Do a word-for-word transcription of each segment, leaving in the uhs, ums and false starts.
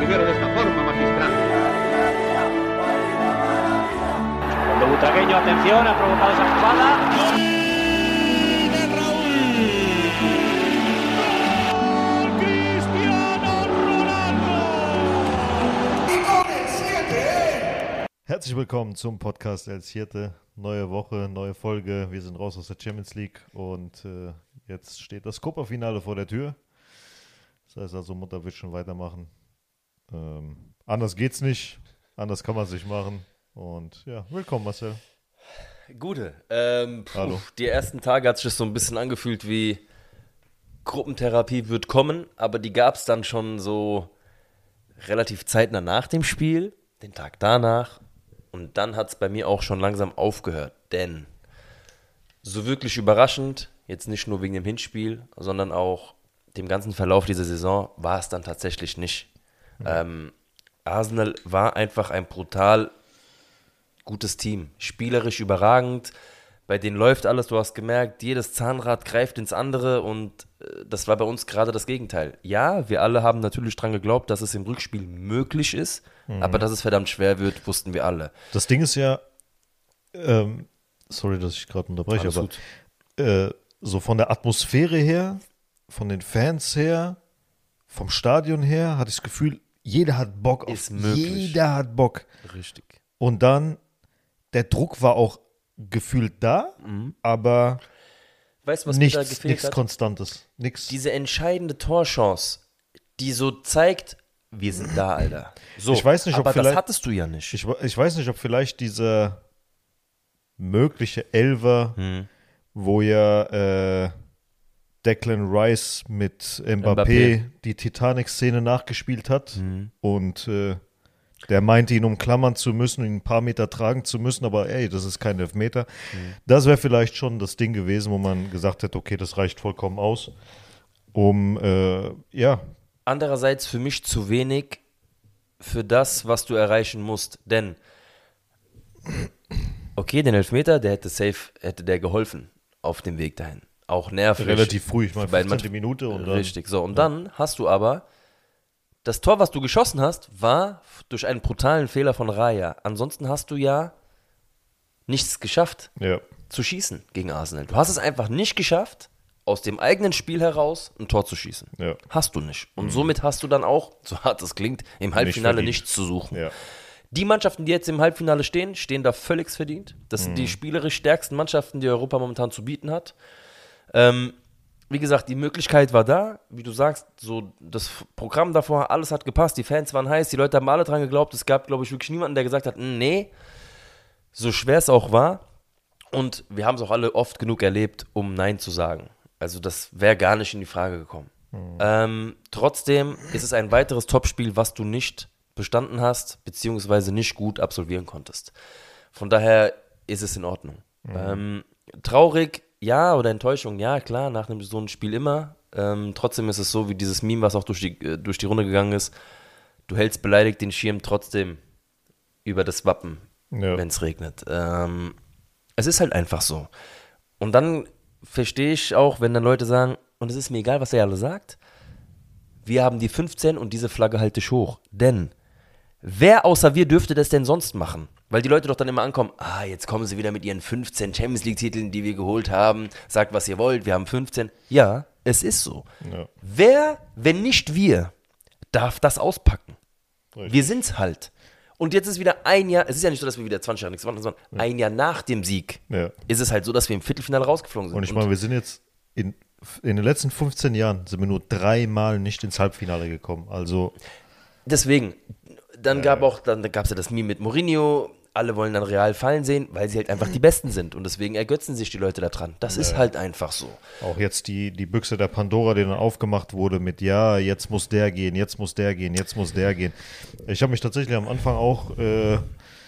mujer de esta forma, magistral. Cuando Butragueño, atención, ha provocado esa jugada. Herzlich willkommen zum Podcast El Siete. Neue Woche, neue Folge. Wir sind raus aus der Champions League und äh, jetzt steht das Copa-Finale vor der Tür. Das heißt also, Mutter wird schon weitermachen. Ähm, anders geht's nicht. Anders kann man es nicht machen. Und ja, willkommen Marcel. Gute. Ähm, puh, Hallo. Die ersten Tage hat sich das so ein bisschen angefühlt wie Gruppentherapie wird kommen, aber die gab es dann schon so relativ zeitnah nach dem Spiel, den Tag danach. Und dann hat es bei mir auch schon langsam aufgehört, denn so wirklich überraschend, jetzt nicht nur wegen dem Hinspiel, sondern auch dem ganzen Verlauf dieser Saison, war es dann tatsächlich nicht. Mhm. Ähm, Arsenal war einfach ein brutal gutes Team, spielerisch überragend, bei denen läuft alles, du hast gemerkt, jedes Zahnrad greift ins andere und äh, das war bei uns gerade das Gegenteil. Ja, wir alle haben natürlich dran geglaubt, dass es im Rückspiel möglich ist, mhm. aber dass es verdammt schwer wird, wussten wir alle. Das Ding ist ja, ähm, sorry, dass ich gerade unterbreche, Alles aber gut. äh, so von der Atmosphäre her, von den Fans her, vom Stadion her, hatte ich das Gefühl, jeder hat Bock auf, Ist möglich. jeder hat Bock. Richtig. Und dann, der Druck war auch gefühlt da, Mhm. aber Weißt du, was mir da nichts, gefehlt nichts hat? Konstantes. Nix. Diese entscheidende Torchance, die so zeigt, wir sind da, Alter. So, Ich weiß nicht, ob aber das vielleicht- hattest du ja nicht. Ich, ich weiß nicht, ob vielleicht dieser mögliche Elfer, Hm. wo ja äh, Declan Rice mit Mbappé, Mbappé. die Titanic-Szene nachgespielt hat Mhm. und äh, der meinte, ihn umklammern zu müssen, ihn ein paar Meter tragen zu müssen, aber ey, das ist kein Elfmeter. Mhm. Das wäre vielleicht schon das Ding gewesen, wo man gesagt hätte, okay, das reicht vollkommen aus, um, äh, ja, Andererseits für mich zu wenig für das, was du erreichen musst. Denn, okay, den Elfmeter, der hätte safe, hätte der geholfen auf dem Weg dahin. Auch nervig. relativ früh, ich meine, Weil fünfzehnte man- Minute und dann, Richtig, so. Und dann hast du aber, das Tor, was du geschossen hast, war durch einen brutalen Fehler von Raya. Ansonsten hast du ja nichts geschafft ja, zu schießen gegen Arsenal. Du hast es einfach nicht geschafft, aus dem eigenen Spiel heraus ein Tor zu schießen. ja, Hast du nicht. Und somit hast du dann auch, so hart es klingt, im Halbfinale verdient. nichts zu suchen. ja. Die Mannschaften, die jetzt im Halbfinale stehen, stehen da völlig verdient. Das sind die spielerisch stärksten Mannschaften, die Europa momentan zu bieten hat. Ähm, wie gesagt, die Möglichkeit war da. Wie du sagst, so das Programm davor, alles hat gepasst. Die Fans waren heiß, die Leute haben alle dran geglaubt. Es gab, glaube ich, wirklich niemanden, der gesagt hat, nee, so schwer es auch war. Und wir haben es auch alle oft genug erlebt, um Nein zu sagen. Also das wäre gar nicht in die Frage gekommen. Ähm, trotzdem ist es ein weiteres Topspiel, was du nicht bestanden hast, beziehungsweise nicht gut absolvieren konntest. Von daher ist es in Ordnung. Ähm, traurig, ja, oder Enttäuschung, ja, klar, nach einem so einem Spiel immer. Ähm, trotzdem ist es so, wie dieses Meme, was auch durch die, äh, durch die Runde gegangen ist. Du hältst beleidigt den Schirm trotzdem über das Wappen, Ja. wenn es regnet. Ähm, es ist halt einfach so. Und dann verstehe ich auch, wenn dann Leute sagen, und es ist mir egal, was er alle sagt, wir haben die fünfzehn und diese Flagge halte ich hoch. Denn wer außer wir dürfte das denn sonst machen? Weil die Leute doch dann immer ankommen, ah, jetzt kommen sie wieder mit ihren fünfzehn Champions League-Titeln, die wir geholt haben. Sagt, was ihr wollt, wir haben fünfzehn. Ja, es ist so. Ja. Wer, wenn nicht wir, darf das auspacken? Richtig. Wir sind's halt. Und jetzt ist wieder ein Jahr, es ist ja nicht so, dass wir wieder zwanzig Jahre nichts machen, sondern ein Jahr nach dem Sieg Ja. ist es halt so, dass wir im Viertelfinale rausgeflogen sind. Und ich meine, wir sind jetzt in, in den letzten fünfzehn Jahren sind wir nur dreimal nicht ins Halbfinale gekommen. Also, Deswegen, dann gab auch, dann gab es ja das Meme mit Mourinho, alle wollen dann Real fallen sehen, weil sie halt einfach die Besten sind und deswegen ergötzen sich die Leute daran. Das ist halt einfach so. auch jetzt die, die Büchse der Pandora, die dann aufgemacht wurde mit, ja, jetzt muss der gehen, jetzt muss der gehen, jetzt muss der gehen. Ich habe mich tatsächlich am Anfang auch äh,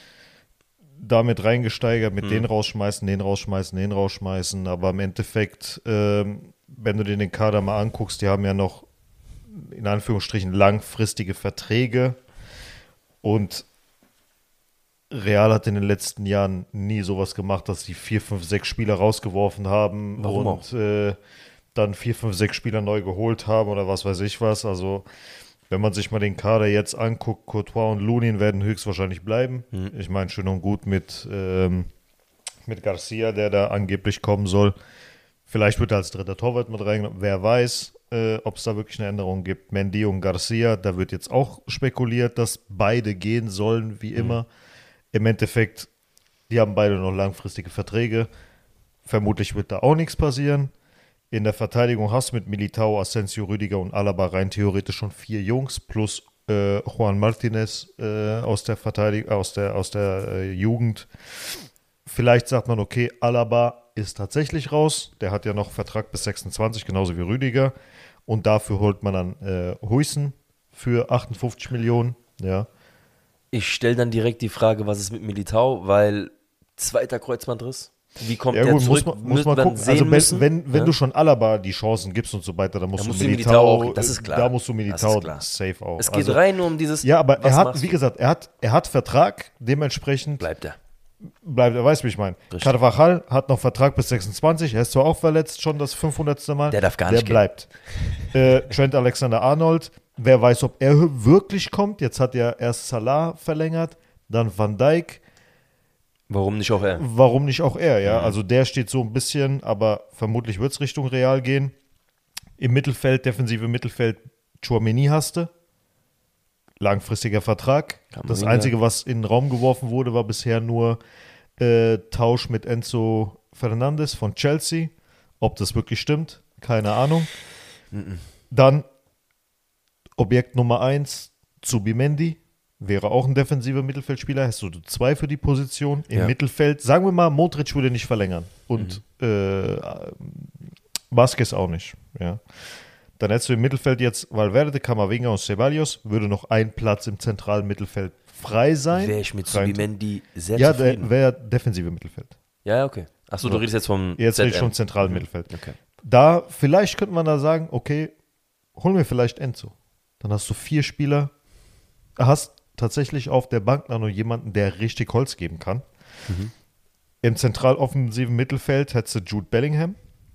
damit reingesteigert, mit den rausschmeißen, den rausschmeißen, den rausschmeißen, aber im Endeffekt, ähm, wenn du dir den Kader mal anguckst, die haben ja noch in Anführungsstrichen langfristige Verträge und Real hat in den letzten Jahren nie sowas gemacht, dass sie vier, fünf, sechs Spieler rausgeworfen haben Warum und äh, dann vier, fünf, sechs Spieler neu geholt haben oder was weiß ich was. Also wenn man sich mal den Kader jetzt anguckt, Courtois und Lunin werden höchstwahrscheinlich bleiben. Mhm. Ich meine, schön und gut mit, ähm, mit Garcia, der da angeblich kommen soll. Vielleicht wird er als dritter Torwart mit reingenommen. Wer weiß, äh, ob es da wirklich eine Änderung gibt. Mendy und Garcia, da wird jetzt auch spekuliert, dass beide gehen sollen, wie immer. Mhm. Im Endeffekt, die haben beide noch langfristige Verträge. Vermutlich wird da auch nichts passieren. In der Verteidigung hast du mit Militao, Asensio, Rüdiger und Alaba rein theoretisch schon vier Jungs plus äh, Juan Martinez äh, aus der Verteidigung, aus der, aus der äh, Jugend. Vielleicht sagt man, okay, Alaba ist tatsächlich raus. Der hat ja noch Vertrag bis sechsundzwanzig, genauso wie Rüdiger. Und dafür holt man dann äh, Huijsen für achtundfünfzig Millionen. Ja. Ich stelle dann direkt die Frage, was ist mit Militao, weil zweiter Kreuzbandriss. Wie kommt ja, der gut, zurück? Muss man, muss man gucken. Also wenn, wenn, wenn ja? du schon Alaba die Chancen gibst und so weiter, dann musst, da musst du Militao, Militao auch, das ist klar. Da musst du Militao safe auch. Es geht also, rein nur um dieses. Ja, aber er hat, wie gesagt, er hat, er hat Vertrag, dementsprechend bleibt er. Bleibt er, weißt du, wie ich meine. Carvajal hat noch Vertrag bis sechsundzwanzig, er ist zwar auch verletzt, schon das fünfhundertste Mal. Der darf gar nicht Der bleibt. äh, Trent Alexander-Arnold, wer weiß, ob er wirklich kommt. Jetzt hat er erst Salah verlängert, dann Van Dijk. Warum nicht auch er? Warum nicht auch er, ja. Mhm. Also der steht so ein bisschen, aber vermutlich wird es Richtung Real gehen. Im Mittelfeld, defensive Mittelfeld, Tchouaméni hast du. Langfristiger Vertrag. Das Einzige, was in den Raum geworfen wurde, war bisher nur äh, Tausch mit Enzo Fernandes von Chelsea. Ob das wirklich stimmt, keine Ahnung. Mhm. Dann Objekt Nummer eins, Zubimendi. Wäre auch ein defensiver Mittelfeldspieler. Hast du zwei für die Position. Im ja. Mittelfeld, sagen wir mal, Modric würde nicht verlängern. Und mhm. äh, Vázquez auch nicht. Ja. Dann hättest du im Mittelfeld jetzt Valverde, Camavinga und Ceballos. Würde noch ein Platz im zentralen Mittelfeld frei sein. Wäre ich mit Zubimendi sehr ja, zufrieden. Ja, wäre defensive Mittelfeld. Ja, okay. Achso, du redest jetzt vom Jetzt rede ich vom zentralen mhm. Mittelfeld. Okay. Da, vielleicht könnte man da sagen, okay, holen wir vielleicht Enzo. Dann hast du vier Spieler. Hast tatsächlich auf der Bank noch jemanden, der richtig Holz geben kann. Mhm. Im zentral-offensiven Mittelfeld hättest du Jude Bellingham.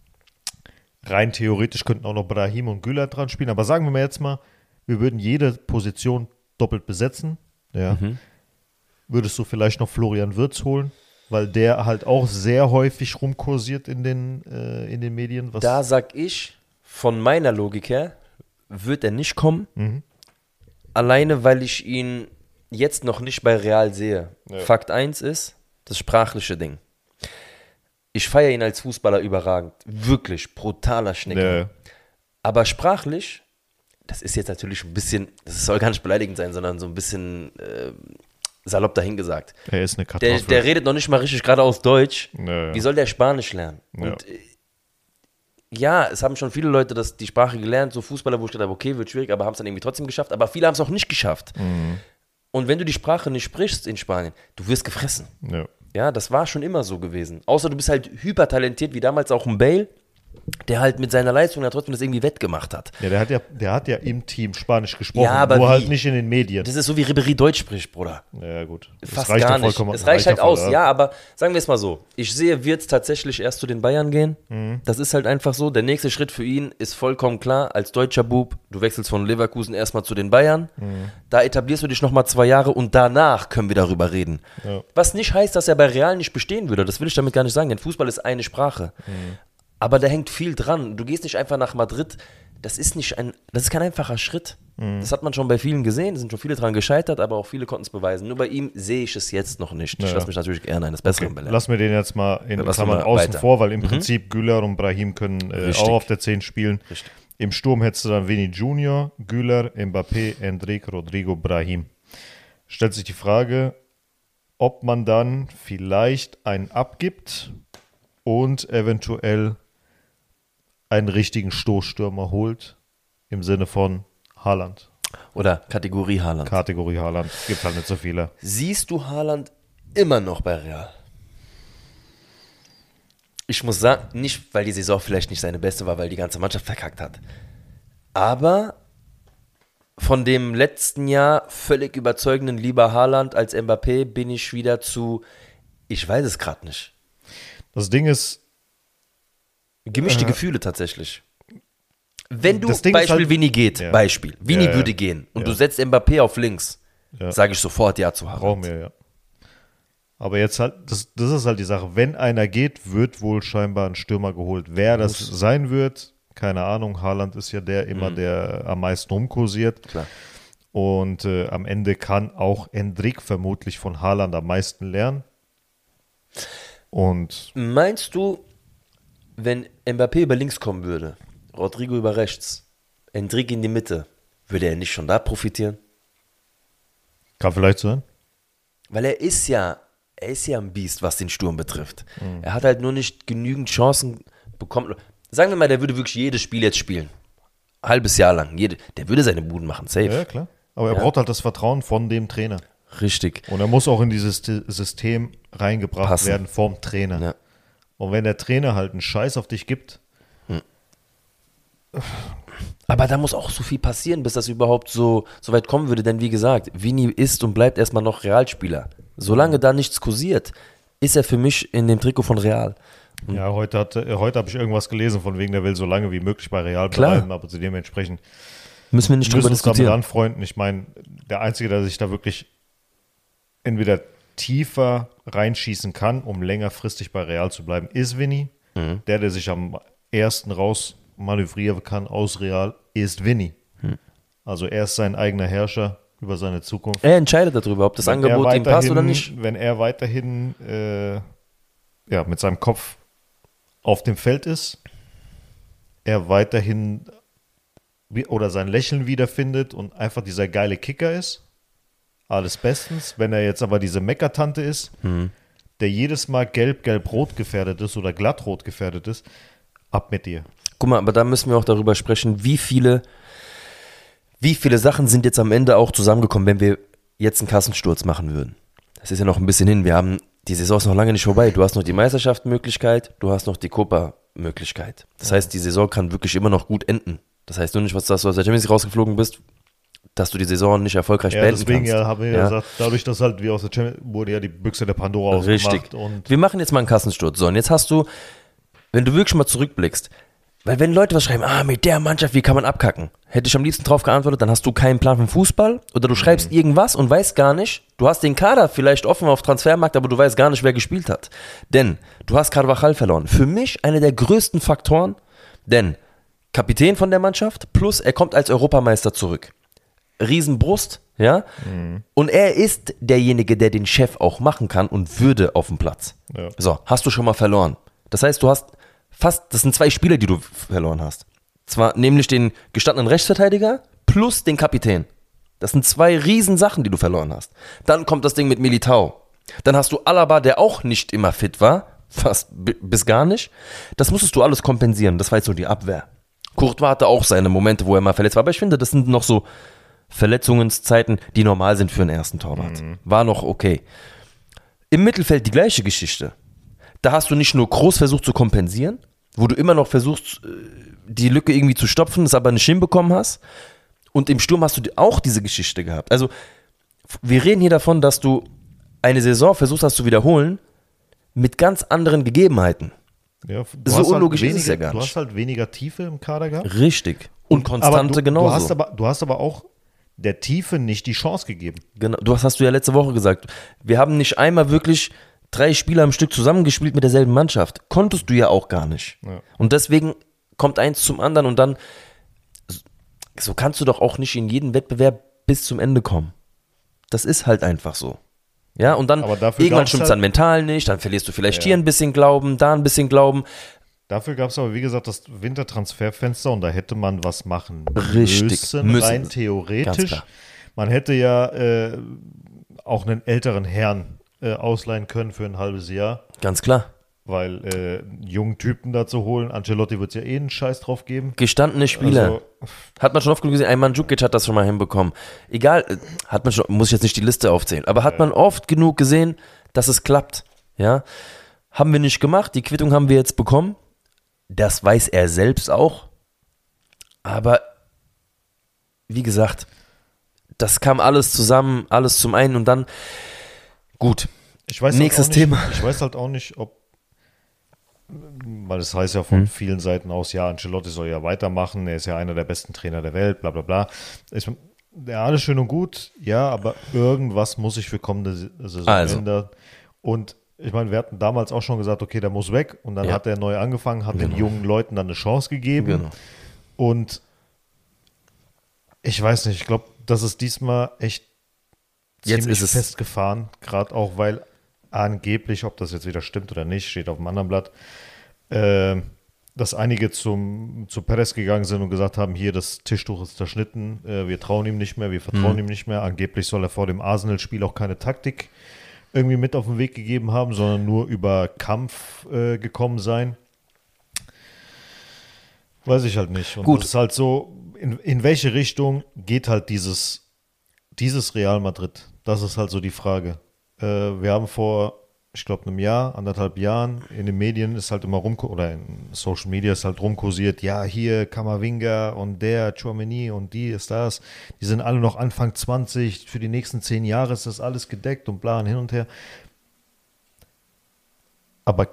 Rein theoretisch könnten auch noch Brahim und Güler dran spielen, aber sagen wir mal jetzt mal, wir würden jede Position doppelt besetzen. Ja. Mhm. Würdest du vielleicht noch Florian Wirtz holen, weil der halt auch sehr häufig rumkursiert in den, äh, in den Medien. Was da sag ich, von meiner Logik her, wird er nicht kommen. Mhm. Alleine, weil ich ihn jetzt noch nicht bei Real sehe. Ja. Fakt eins ist, das sprachliche Ding. Ich feiere ihn als Fußballer überragend. Wirklich, brutaler Schnicker. Ja. Aber sprachlich, das ist jetzt natürlich ein bisschen, das soll gar nicht beleidigend sein, sondern so ein bisschen äh, salopp dahingesagt. Er ist eine Kartoffel. Der, der redet noch nicht mal richtig geradeaus Deutsch. Ja. Wie soll der Spanisch lernen? Ja. Und äh, ja, es haben schon viele Leute das, die Sprache gelernt, so Fußballer, wo ich gedacht habe, okay, wird schwierig, aber haben es dann irgendwie trotzdem geschafft. Aber viele haben es auch nicht geschafft. Mhm. Und wenn du die Sprache nicht sprichst in Spanien, du wirst gefressen. Ja. Ja, das war schon immer so gewesen. Außer du bist halt hypertalentiert, wie damals auch ein Bale, der halt mit seiner Leistung ja trotzdem das irgendwie wettgemacht hat. Ja, der hat ja, der hat ja im Team Spanisch gesprochen, ja, aber nur wie? halt nicht in den Medien. Das ist so, wie Ribéry Deutsch spricht, Bruder. Ja, gut. Das Fast reicht gar doch vollkommen, nicht. Es reicht, reicht halt aus, voll, ja, aber sagen wir es mal so. Ich sehe, wird es tatsächlich erst zu den Bayern gehen. Mhm. Das ist halt einfach so. Der nächste Schritt für ihn ist vollkommen klar. Als deutscher Bub, du wechselst von Leverkusen erstmal zu den Bayern. Mhm. Da etablierst du dich nochmal zwei Jahre und danach können wir darüber reden. Ja. Was nicht heißt, dass er bei Real nicht bestehen würde. Das will ich damit gar nicht sagen, denn Fußball ist eine Sprache. Mhm. Aber da hängt viel dran. Du gehst nicht einfach nach Madrid. Das ist nicht ein, das ist kein einfacher Schritt. Mhm. Das hat man schon bei vielen gesehen. Es sind schon viele dran gescheitert, aber auch viele konnten es beweisen. Nur bei ihm sehe ich es jetzt noch nicht. Ich ja. lasse mich natürlich gerne eines Besseren okay. belehren. Lassen wir den jetzt mal in ja, Klammern außen weiter. vor, weil im mhm. Prinzip Güler und Brahim können äh, auch auf der zehn spielen. Richtig. Im Sturm hättest du dann Vini Junior, Güler, Mbappé, Endrick, Rodrigo, Brahim. Stellt sich die Frage, ob man dann vielleicht einen abgibt und eventuell einen richtigen Stoßstürmer holt, im Sinne von Haaland. Oder Kategorie Haaland. Kategorie Haaland, gibt halt nicht so viele. Siehst du Haaland immer noch bei Real? Ich muss sagen, nicht, weil die Saison vielleicht nicht seine beste war, weil die ganze Mannschaft verkackt hat. Aber von dem letzten Jahr völlig überzeugenden lieber Haaland als Mbappé bin ich wieder zu, ich weiß es gerade nicht. Das Ding ist, Gemischte äh, Gefühle tatsächlich. Wenn du, das Ding ist Beispiel halt- Vini geht, Ja. Beispiel, Vini Ja, ja. würde gehen und Ja. du setzt Mbappé auf links, Ja. sage ich sofort ja zu Haaland. Brauchen wir, ja. Aber jetzt halt, das, das ist halt die Sache. Wenn einer geht, wird wohl scheinbar ein Stürmer geholt. Wer das sein wird, keine Ahnung. Haaland ist ja der immer, der am meisten rumkursiert. Klar. Und äh, am Ende kann auch Endrick vermutlich von Haaland am meisten lernen. Und Meinst du, wenn Mbappé über links kommen würde, Rodrigo über rechts, Endrick in die Mitte, würde er nicht schon da profitieren? kann vielleicht sein. Weil er ist ja, er ist ja ein Biest, was den Sturm betrifft. Er hat halt nur nicht genügend Chancen bekommen. Sagen wir mal, der würde wirklich jedes Spiel jetzt spielen. Halbes Jahr lang. Jede, der würde seine Buden machen, safe. Ja, klar. Aber er Ja. braucht halt das Vertrauen von dem Trainer. Richtig. Und er muss auch in dieses Ty- System reingebracht Passen. werden vom Trainer. Ja. Und wenn der Trainer halt einen Scheiß auf dich gibt, Aber da muss auch so viel passieren, bis das überhaupt so, so weit kommen würde. Denn wie gesagt, Vini ist und bleibt erstmal noch Realspieler. Solange da nichts kursiert, ist er für mich in dem Trikot von Real. ja, heute, hat, äh, heute habe ich irgendwas gelesen, von wegen, der will so lange wie möglich bei Real Klar. bleiben, aber zu dementsprechend Müssen wir nicht müssen drüber uns damit diskutieren. anfreunden. Ich meine, der Einzige, der sich da wirklich entweder tiefer reinschießen kann, um längerfristig bei Real zu bleiben, ist Vinny. Mhm. Der, der sich am ersten raus manövrieren kann aus Real, ist Vinny. Mhm. Also er ist sein eigener Herrscher über seine Zukunft. Er entscheidet darüber, ob das Wenn er Angebot ihm passt oder weiterhin- nicht. Wenn er weiterhin äh, ja, mit seinem Kopf auf dem Feld ist, er weiterhin wie- oder sein Lächeln wiederfindet und einfach dieser geile Kicker ist, alles bestens. Wenn er jetzt aber diese Meckertante ist, Mhm. der jedes Mal gelb, gelb-rot gefährdet ist oder glattrot gefährdet ist, ab mit dir. Guck mal, aber da müssen wir auch darüber sprechen, wie viele, wie viele Sachen sind jetzt am Ende auch zusammengekommen, wenn wir jetzt einen Kassensturz machen würden. Das ist ja noch ein bisschen hin. Wir haben, die Saison ist noch lange nicht vorbei. Du hast noch die Meisterschaftsmöglichkeit, du hast noch die Copa-Möglichkeit. Das heißt, die Saison kann wirklich immer noch gut enden. Das heißt nur nicht, was, dass du aus der Champions League rausgeflogen bist, dass du die Saison nicht erfolgreich Ja, beenden deswegen kannst. ja, haben wir ja Ja. gesagt, dadurch, dass halt wir aus der Champions wurde ja die Büchse der Pandora Richtig. aufgemacht und Wir machen jetzt mal einen Kassensturz. So, und jetzt hast du, wenn du wirklich mal zurückblickst, weil wenn Leute was schreiben, ah, mit der Mannschaft, wie kann man abkacken? Hätte ich am liebsten drauf geantwortet, dann hast du keinen Plan vom Fußball oder du schreibst Mhm. irgendwas und weißt gar nicht, du hast den Kader vielleicht offen auf Transfermarkt, aber du weißt gar nicht, wer gespielt hat. Denn du hast Carvajal verloren. Für mich einer der größten Faktoren, denn Kapitän von der Mannschaft, plus er kommt als Europameister zurück. Riesenbrust, ja, und er ist derjenige, der den Chef auch machen kann und würde auf dem Platz. Ja. So, hast du schon mal verloren. Das heißt, du hast fast, das sind zwei Spieler, die du verloren hast. Zwar nämlich den gestandenen Rechtsverteidiger plus den Kapitän. Das sind zwei Riesensachen, die du verloren hast. Dann kommt das Ding mit Militao. Dann hast du Alaba, der auch nicht immer fit war, fast bi- bis gar nicht. Das musstest du alles kompensieren. Das war jetzt so die Abwehr. Courtois hatte auch seine Momente, wo er mal verletzt war, aber ich finde, das sind noch so Verletzungszeiten, die normal sind für einen ersten Torwart. War noch okay. Im Mittelfeld die gleiche Geschichte. Da hast du nicht nur groß versucht zu kompensieren, wo du immer noch versuchst, äh, die Lücke irgendwie zu stopfen, es aber nicht hinbekommen hast. Und im Sturm hast du auch diese Geschichte gehabt. Also, f- wir reden hier davon, dass du eine Saison versuchst hast zu wiederholen mit ganz anderen Gegebenheiten. Ja, du So hast unlogisch ist weniger, es ja gar Du nicht. hast halt weniger Tiefe im Kader gehabt. Richtig. Und Konstante aber du, genauso. Du hast, aber, du hast aber auch der Tiefe nicht die Chance gegeben. Genau, du hast, hast du ja letzte Woche gesagt. Wir haben nicht einmal wirklich drei Spieler am Stück zusammengespielt mit derselben Mannschaft. Konntest du ja auch gar nicht. Ja. Und deswegen kommt eins zum anderen und dann, so kannst du doch auch nicht in jeden Wettbewerb bis zum Ende kommen. Das ist halt einfach so. Ja, und dann Aber dafür irgendwann gab's stimmt es halt- dann mental nicht, dann verlierst du vielleicht Ja. hier ein bisschen Glauben, da ein bisschen Glauben. Dafür gab es aber, wie gesagt, das Wintertransferfenster und da hätte man was machen Richtig. müssen, Müssen. rein Ganz theoretisch. klar. Man hätte ja äh, auch einen älteren Herrn äh, ausleihen können für ein halbes Jahr, Ganz klar. weil äh, einen jungen Typen da zu holen, Ancelotti wird es ja eh einen Scheiß drauf geben. Gestandene Spieler. Also, Hat man schon oft genug gesehen, ein Mandzukic hat das schon mal hinbekommen. Egal, äh, hat man schon, muss ich jetzt nicht die Liste aufzählen, aber hat man oft genug gesehen, dass es klappt. Ja, haben wir nicht gemacht, die Quittung haben wir jetzt bekommen. Das weiß er selbst auch. Aber wie gesagt, das kam alles zusammen, alles zum einen und dann gut. ich weiß Nächstes halt auch nicht, Thema. Ich weiß halt auch nicht, ob weil es heißt ja von hm. vielen Seiten aus, ja, Ancelotti soll ja weitermachen, er ist ja einer der besten Trainer der Welt, bla bla bla. Ich, ja, alles schön und gut, ja, aber irgendwas muss sich für kommende Saison also. ändern. Und ich meine, wir hatten damals auch schon gesagt, okay, der muss weg. Und dann ja. hat er neu angefangen, hat genau. den jungen Leuten dann eine Chance gegeben. Genau. Und ich weiß nicht, ich glaube, das ist diesmal echt jetzt ziemlich ist es festgefahren. Gerade auch, weil angeblich, ob das jetzt wieder stimmt oder nicht, steht auf dem anderen Blatt, äh, dass einige zum, zu Perez gegangen sind und gesagt haben, hier, das Tischtuch ist zerschnitten, äh, wir trauen ihm nicht mehr, wir vertrauen mhm. ihm nicht mehr. Angeblich soll er vor dem Arsenal-Spiel auch keine Taktik irgendwie mit auf den Weg gegeben haben, sondern nur über Kampf äh, gekommen sein. Weiß ich halt nicht. Und Gut. das ist halt so, in, in welche Richtung geht halt dieses, dieses Real Madrid? Das ist halt so die Frage. Äh, wir haben vor, ich glaube, einem Jahr, anderthalb Jahren, in den Medien ist halt immer rum, oder in Social Media ist halt rumkursiert, ja, hier Camavinga und der, Tchouaméni und die ist das. Die sind alle noch Anfang zwanzig, für die nächsten zehn Jahre ist das alles gedeckt und bla und hin und her. Aber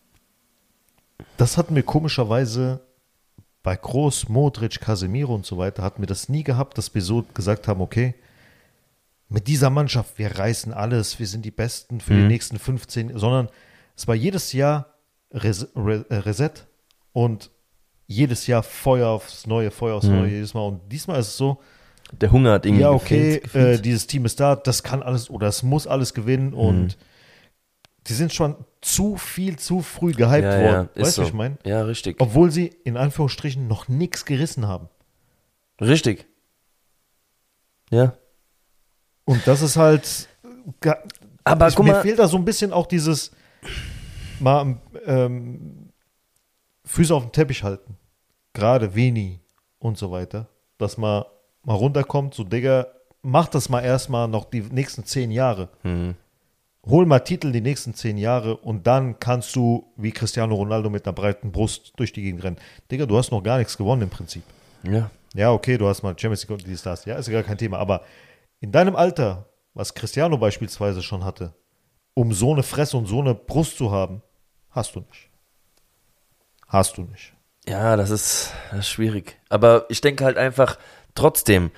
das hatten wir komischerweise bei Kroos, Modric, Casemiro und so weiter, hatten wir das nie gehabt, dass wir so gesagt haben, okay, mit dieser Mannschaft, wir reißen alles, wir sind die Besten für mhm. die nächsten fünfzehn, sondern es war jedes Jahr Res- Re- Reset und jedes Jahr Feuer aufs Neue, Feuer aufs Neue, mhm. jedes Mal. Und diesmal ist es so, der Hunger hat irgendwie ja, okay, gefehlt, gefehlt. Äh, dieses Team ist da, das kann alles oder es muss alles gewinnen mhm. und die sind schon zu viel, zu früh gehypt ja, worden. Ja, weißt du, so. was ich meine? Ja, richtig. Obwohl sie in Anführungsstrichen noch nichts gerissen haben. Richtig. Ja. Und das ist halt, aber ich, guck mir mal, fehlt da so ein bisschen auch dieses mal ähm, Füße auf den Teppich halten. Gerade Vini und so weiter. Dass man mal runterkommt, so Digga, mach das mal erstmal noch die nächsten zehn Jahre. Mhm. Hol mal Titel die nächsten zehn Jahre und dann kannst du wie Cristiano Ronaldo mit einer breiten Brust durch die Gegend rennen. Digga, du hast noch gar nichts gewonnen im Prinzip. Ja. Ja, okay, du hast mal Champions League und dies, das. Ja, ist ja gar kein Thema. Aber in deinem Alter, was Cristiano beispielsweise schon hatte, um so eine Fresse und so eine Brust zu haben, hast du nicht. Hast du nicht. Ja, das ist, das ist schwierig. Aber ich denke halt einfach trotzdem,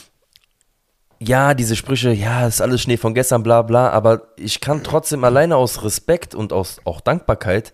ja, diese Sprüche, ja, ist alles Schnee von gestern, bla bla, aber ich kann trotzdem alleine aus Respekt und aus auch Dankbarkeit,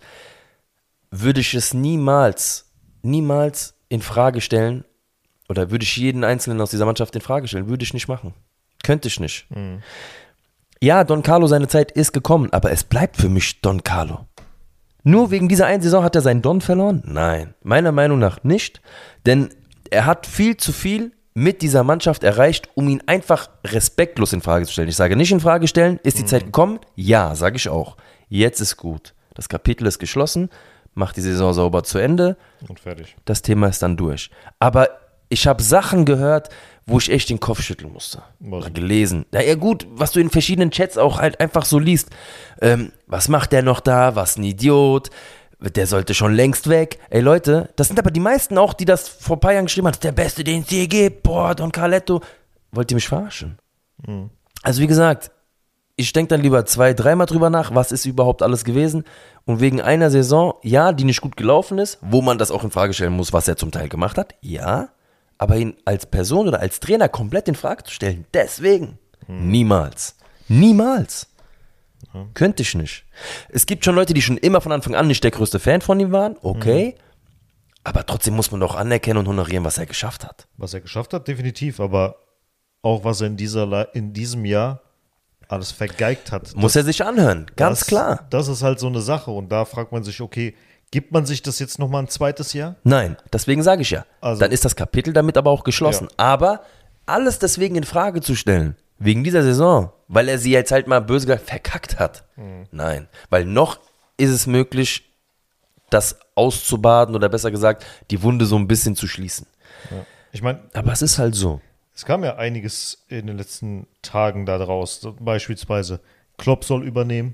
würde ich es niemals, niemals in Frage stellen, oder würde ich jeden Einzelnen aus dieser Mannschaft in Frage stellen, würde ich nicht machen. Könnte ich nicht. Mhm. Ja, Don Carlo, seine Zeit ist gekommen, aber es bleibt für mich Don Carlo. Nur wegen dieser einen Saison hat er seinen Don verloren? Nein, meiner Meinung nach nicht, denn er hat viel zu viel mit dieser Mannschaft erreicht, um ihn einfach respektlos in Frage zu stellen. Ich sage nicht in Frage stellen, ist die mhm. Zeit gekommen? Ja, sage ich auch. Jetzt ist gut. Das Kapitel ist geschlossen, macht die Saison sauber zu Ende. Und fertig. Das Thema ist dann durch. Aber ich habe Sachen gehört, wo ich echt den Kopf schütteln musste. Was? Oder gelesen. Na ja gut, was du in verschiedenen Chats auch halt einfach so liest. Ähm, was macht der noch da? Was ein Idiot. Der sollte schon längst weg. Ey Leute, das sind aber die meisten auch, die das vor ein paar Jahren geschrieben haben. Das ist der Beste, den es je gibt. Boah, Don Carletto. Wollt ihr mich verarschen? Mhm. Also wie gesagt, ich denke dann lieber zwei, dreimal drüber nach, was ist überhaupt alles gewesen. Und wegen einer Saison, ja, die nicht gut gelaufen ist, wo man das auch in Frage stellen muss, was er zum Teil gemacht hat, ja. Aber ihn als Person oder als Trainer komplett in Frage zu stellen, deswegen, hm. niemals. Niemals. Ja. Könnte ich nicht. Es gibt schon Leute, die schon immer von Anfang an nicht der größte Fan von ihm waren, okay. Hm. Aber trotzdem muss man doch anerkennen und honorieren, was er geschafft hat. Was er geschafft hat, definitiv. Aber auch was er in, dieser, in diesem Jahr alles vergeigt hat. Muss das, er sich anhören, ganz das, klar. Das ist halt so eine Sache. Und da fragt man sich, okay, gibt man sich das jetzt nochmal ein zweites Jahr? Nein, deswegen sage ich ja. Also, dann ist das Kapitel damit aber auch geschlossen. Ja. Aber alles deswegen in Frage zu stellen, wegen dieser Saison, weil er sie jetzt halt mal böse gesagt verkackt hat. Mhm. Nein, weil noch ist es möglich, das auszubaden oder besser gesagt, die Wunde so ein bisschen zu schließen. Ja. Ich meine, aber es ist halt so. Es kam ja einiges in den letzten Tagen da draus. Beispielsweise Klopp soll übernehmen.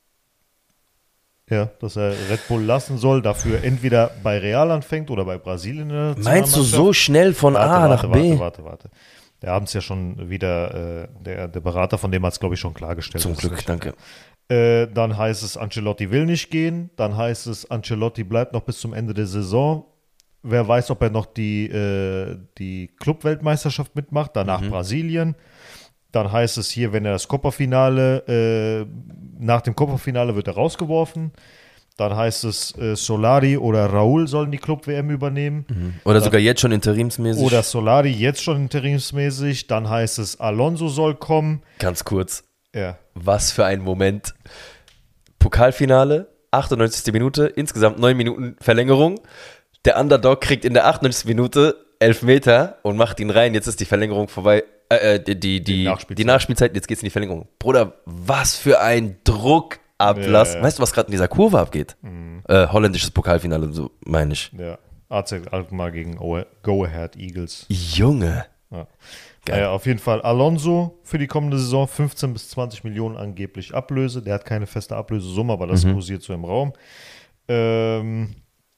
Ja, dass er Red Bull lassen soll, dafür entweder bei Real anfängt oder bei Brasilien. Meinst du so schnell von warte, A warte, nach B? Warte, warte, warte. Wir haben es ja schon wieder, äh, der, der Berater von dem hat es, glaube ich, schon klargestellt. Zum Glück, danke. Äh, dann heißt es, Ancelotti will nicht gehen. Dann heißt es, Ancelotti bleibt noch bis zum Ende der Saison. Wer weiß, ob er noch die, äh, die Club-Weltmeisterschaft mitmacht. Danach mhm. Brasilien. Dann heißt es hier, wenn er das Copa-Finale, äh, nach dem Copa-Finale wird er rausgeworfen. Dann heißt es, äh, Solari oder Raúl sollen die Club-W M übernehmen. Mhm. Oder dann, sogar jetzt schon interimsmäßig. Oder Solari jetzt schon interimsmäßig. Dann heißt es, Alonso soll kommen. Ganz kurz. Ja. Was für ein Moment. Pokalfinale, achtundneunzigste Minute, insgesamt neun Minuten Verlängerung. Der Underdog kriegt in der achtundneunzigsten Minute elf Meter und macht ihn rein. Jetzt ist die Verlängerung vorbei. Äh, die, die, die, die, Nachspielzeit. die Nachspielzeit, jetzt geht's in die Verlängerung. Bruder, was für ein Druckablass. Ja, ja. Weißt du, was gerade in dieser Kurve abgeht? Mhm. Äh, holländisches Pokalfinale, so meine ich. Ja, A Z Alkmaar gegen Go Ahead Eagles. Junge. Ja. Naja, auf jeden Fall Alonso für die kommende Saison, fünfzehn bis zwanzig Millionen angeblich Ablöse. Der hat keine feste Ablösesumme, aber das mhm. kursiert so im Raum. Ähm,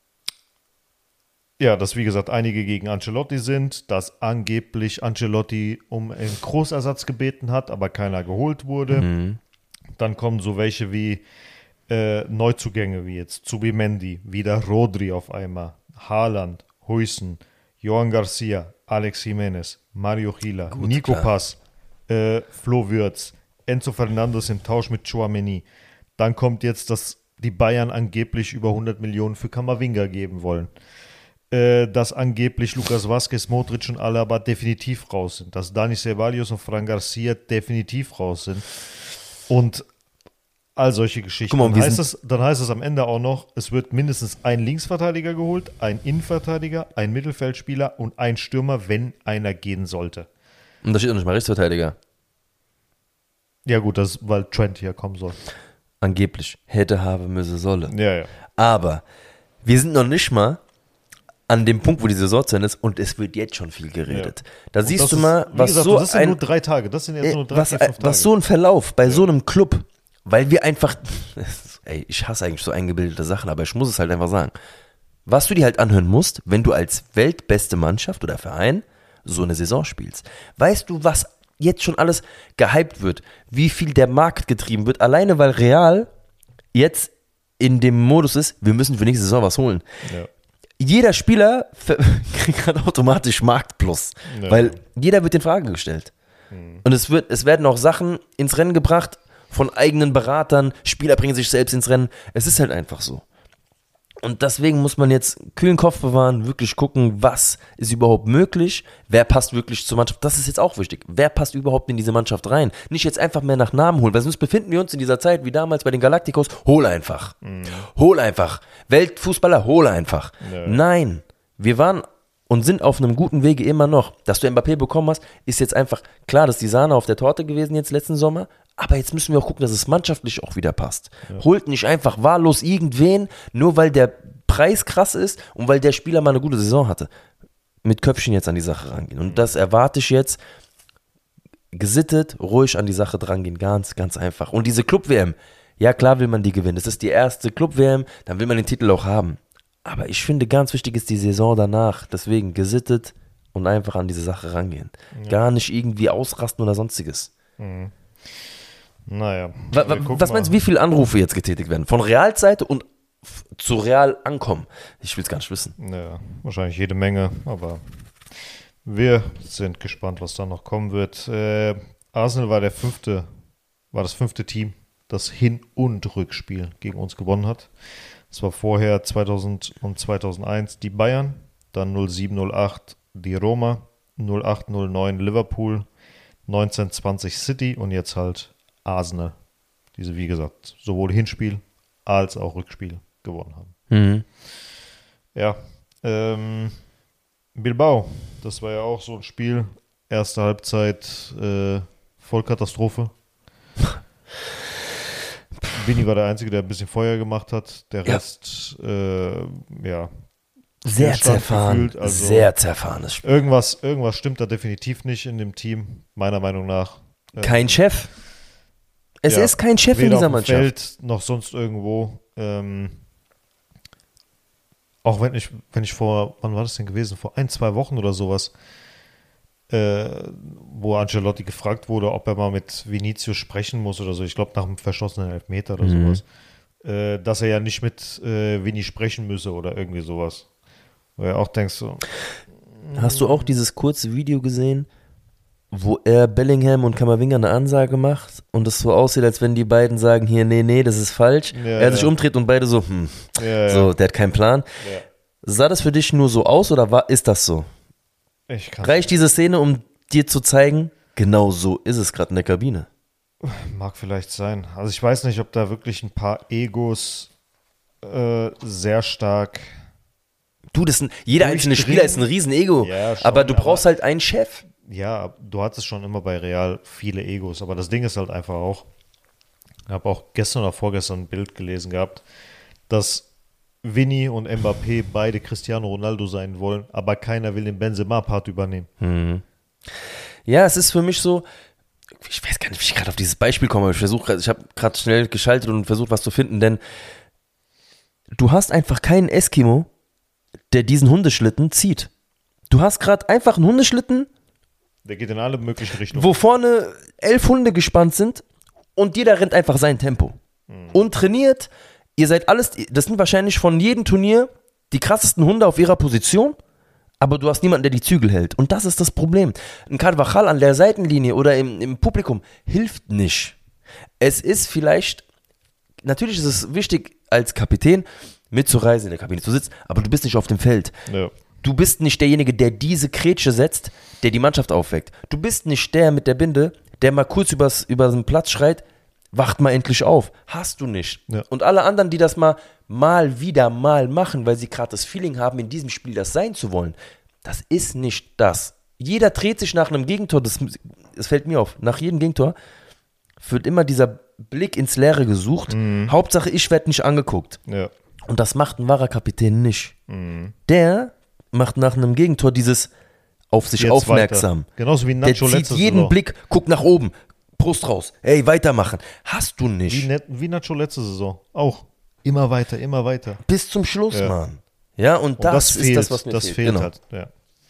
ja, dass wie gesagt einige gegen Ancelotti sind, dass angeblich Ancelotti um einen Großersatz gebeten hat, aber keiner geholt wurde. Mhm. Dann kommen so welche wie äh, Neuzugänge, wie jetzt Zubimendi, wieder Rodri auf einmal, Haaland, Huijsen, Johan Garcia, Alex Jimenez, Mario Gila, Gut, Nico klar. Pass, äh, Flo Würz, Enzo Fernandes im Tausch mit Tchouaméni. Dann kommt jetzt, dass die Bayern angeblich über hundert Millionen für Camavinga geben wollen. Äh, dass angeblich Lucas Vázquez, Modric und Alaba definitiv raus sind. Dass Dani Ceballos und Fran Garcia definitiv raus sind. Und all solche Geschichten. Mal, dann, heißt es, dann heißt es am Ende auch noch, es wird mindestens ein Linksverteidiger geholt, ein Innenverteidiger, ein Mittelfeldspieler und ein Stürmer, wenn einer gehen sollte. Und da steht auch nicht mal Rechtsverteidiger. Ja gut, das ist, weil Trent hier kommen soll. Angeblich. Hätte, habe, müsse, solle. Ja, ja. Aber wir sind noch nicht mal an dem Punkt, wo die Saison zu Ende ist und es wird jetzt schon viel geredet. Ja. Da und siehst du mal, was gesagt, so das sind ein... nur drei Tage, das sind jetzt äh, nur drei, was, vier, fünf Tage. Was so ein Verlauf bei ja. so einem Club... Weil wir einfach, ey, ich hasse eigentlich so eingebildete Sachen, aber ich muss es halt einfach sagen. Was du dir halt anhören musst, wenn du als weltbeste Mannschaft oder Verein so eine Saison spielst. Weißt du, was jetzt schon alles gehypt wird? Wie viel der Markt getrieben wird? Alleine weil Real jetzt in dem Modus ist, wir müssen für nächste Saison was holen. Ja. Jeder Spieler kriegt gerade automatisch Marktplus, ja. weil jeder wird in Frage gestellt. Mhm. Und es wird, es werden auch Sachen ins Rennen gebracht, von eigenen Beratern, Spieler bringen sich selbst ins Rennen. Es ist halt einfach so. Und deswegen muss man jetzt kühlen Kopf bewahren, wirklich gucken, was ist überhaupt möglich, wer passt wirklich zur Mannschaft. Das ist jetzt auch wichtig. Wer passt überhaupt in diese Mannschaft rein? Nicht jetzt einfach mehr nach Namen holen, weil sonst befinden wir uns in dieser Zeit wie damals bei den Galacticos. Hol einfach. Mhm. Hol einfach. Weltfußballer, hol einfach. Ja. Nein, wir waren und sind auf einem guten Wege immer noch. Dass du Mbappé bekommen hast, ist jetzt einfach, klar, das ist die Sahne auf der Torte gewesen jetzt letzten Sommer, aber jetzt müssen wir auch gucken, dass es mannschaftlich auch wieder passt. Ja. Holt nicht einfach wahllos irgendwen, nur weil der Preis krass ist und weil der Spieler mal eine gute Saison hatte. Mit Köpfchen jetzt an die Sache rangehen. Und das erwarte ich jetzt. Gesittet, ruhig an die Sache drangehen. Ganz, ganz einfach. Und diese Club-W M, ja klar will man die gewinnen. Das ist die erste Club-W M, dann will man den Titel auch haben. Aber ich finde, ganz wichtig ist die Saison danach. Deswegen gesittet und einfach an diese Sache rangehen. Ja. Gar nicht irgendwie ausrasten oder sonstiges. Mhm. Naja. Was, was meinst du, wie viele Anrufe jetzt getätigt werden? Von Realseite und f- zu Real ankommen? Ich will es gar nicht wissen. Ja, wahrscheinlich jede Menge, aber wir sind gespannt, was da noch kommen wird. Äh, Arsenal war der fünfte, war das fünfte Team, das Hin- und Rückspiel gegen uns gewonnen hat. Es war vorher zweitausend und zweitausendeins die Bayern, dann null sieben null acht die Roma, null acht null neun Liverpool, neunzehn zwanzig City und jetzt halt Arsenal, diese wie gesagt sowohl Hinspiel als auch Rückspiel gewonnen haben. Mhm. Ja, ähm, Bilbao, das war ja auch so ein Spiel, erste Halbzeit äh, Vollkatastrophe. Vini war der Einzige, der ein bisschen Feuer gemacht hat, der ja. Rest äh, ja sehr zerfahren, gefühlt. Also sehr zerfahrenes Spiel. Irgendwas, irgendwas stimmt da definitiv nicht in dem Team, meiner Meinung nach. Kein Chef. Es ja, ist kein Chef in dieser Mannschaft. Weder auf dem Feld noch sonst irgendwo. Ähm, auch wenn ich, wenn ich vor, wann war das denn gewesen? Vor ein, zwei Wochen oder sowas, äh, wo Ancelotti gefragt wurde, ob er mal mit Vinicius sprechen muss oder so, ich glaube nach einem verschossenen Elfmeter oder Mhm. sowas, äh, dass er ja nicht mit äh, Vini sprechen müsse oder irgendwie sowas. Wo er auch denkst so, Hast du auch dieses kurze Video gesehen, wo er Bellingham und Camavinga eine Ansage macht und es so aussieht, als wenn die beiden sagen, hier, nee, nee, das ist falsch. Ja, er sich ja. umdreht und beide so, hm, ja, ja, so, der hat keinen Plan. ja. Sah das für dich nur so aus oder war, ist das so? Ich kann, Reicht diese Szene, um dir zu zeigen, genau so ist es gerade in der Kabine? mag vielleicht sein. Also ich weiß nicht, ob da wirklich ein paar Egos äh, sehr stark. Du, das ist ein, jeder einzelne Durchdringen. Spieler ist ein Riesenego, Ja, schon, aber du aber- brauchst halt einen Chef. Ja, du hattest schon immer bei Real viele Egos, aber das Ding ist halt einfach auch, ich habe auch gestern oder vorgestern ein Bild gelesen gehabt, dass Vini und Mbappé beide Cristiano Ronaldo sein wollen, aber keiner will den Benzema-Part übernehmen. Ja, es ist für mich so, ich weiß gar nicht, wie ich gerade auf dieses Beispiel komme, aber ich versuche, ich habe gerade schnell geschaltet und versucht, was zu finden, denn du hast einfach keinen Eskimo, der diesen Hundeschlitten zieht. Du hast gerade einfach einen Hundeschlitten, Der geht in alle möglichen Richtungen. wo vorne elf Hunde gespannt sind und jeder rennt einfach sein Tempo. Und trainiert, ihr seid alles, das sind wahrscheinlich von jedem Turnier die krassesten Hunde auf ihrer Position, aber du hast niemanden, der die Zügel hält. Und das ist das Problem. Ein Carvajal an der Seitenlinie oder im, im Publikum hilft nicht. Es ist vielleicht, natürlich ist es wichtig, als Kapitän mitzureisen, in der Kabine zu sitzen, aber du bist nicht auf dem Feld. Ja. Du bist nicht derjenige, der diese Grätsche setzt, der die Mannschaft aufweckt. Du bist nicht der mit der Binde, der mal kurz übers, über den Platz schreit, wacht mal endlich auf. Hast du nicht. Ja. Und alle anderen, die das mal, mal wieder mal machen, weil sie gerade das Feeling haben, in diesem Spiel das sein zu wollen, das ist nicht das. Jeder dreht sich nach einem Gegentor, das, das fällt mir auf, nach jedem Gegentor wird immer dieser Blick ins Leere gesucht. Hauptsache, ich werde nicht angeguckt. Ja. Und das macht ein wahrer Kapitän nicht. Mhm. Der macht nach einem Gegentor dieses auf sich Jetzt aufmerksam. weiter. Genauso wie Der Nacho zieht letzte jeden Saison. Blick, guckt nach oben, Brust raus, ey, weitermachen. Hast du Wie, nicht. net, wie Nacho letzte Saison. Auch. Immer weiter, immer weiter. Bis zum Schluss, Ja. Mann. Ja, und, Und das, das, ist fehlt, das, was mir das fehlt. fehlt Genau. halt. Ja.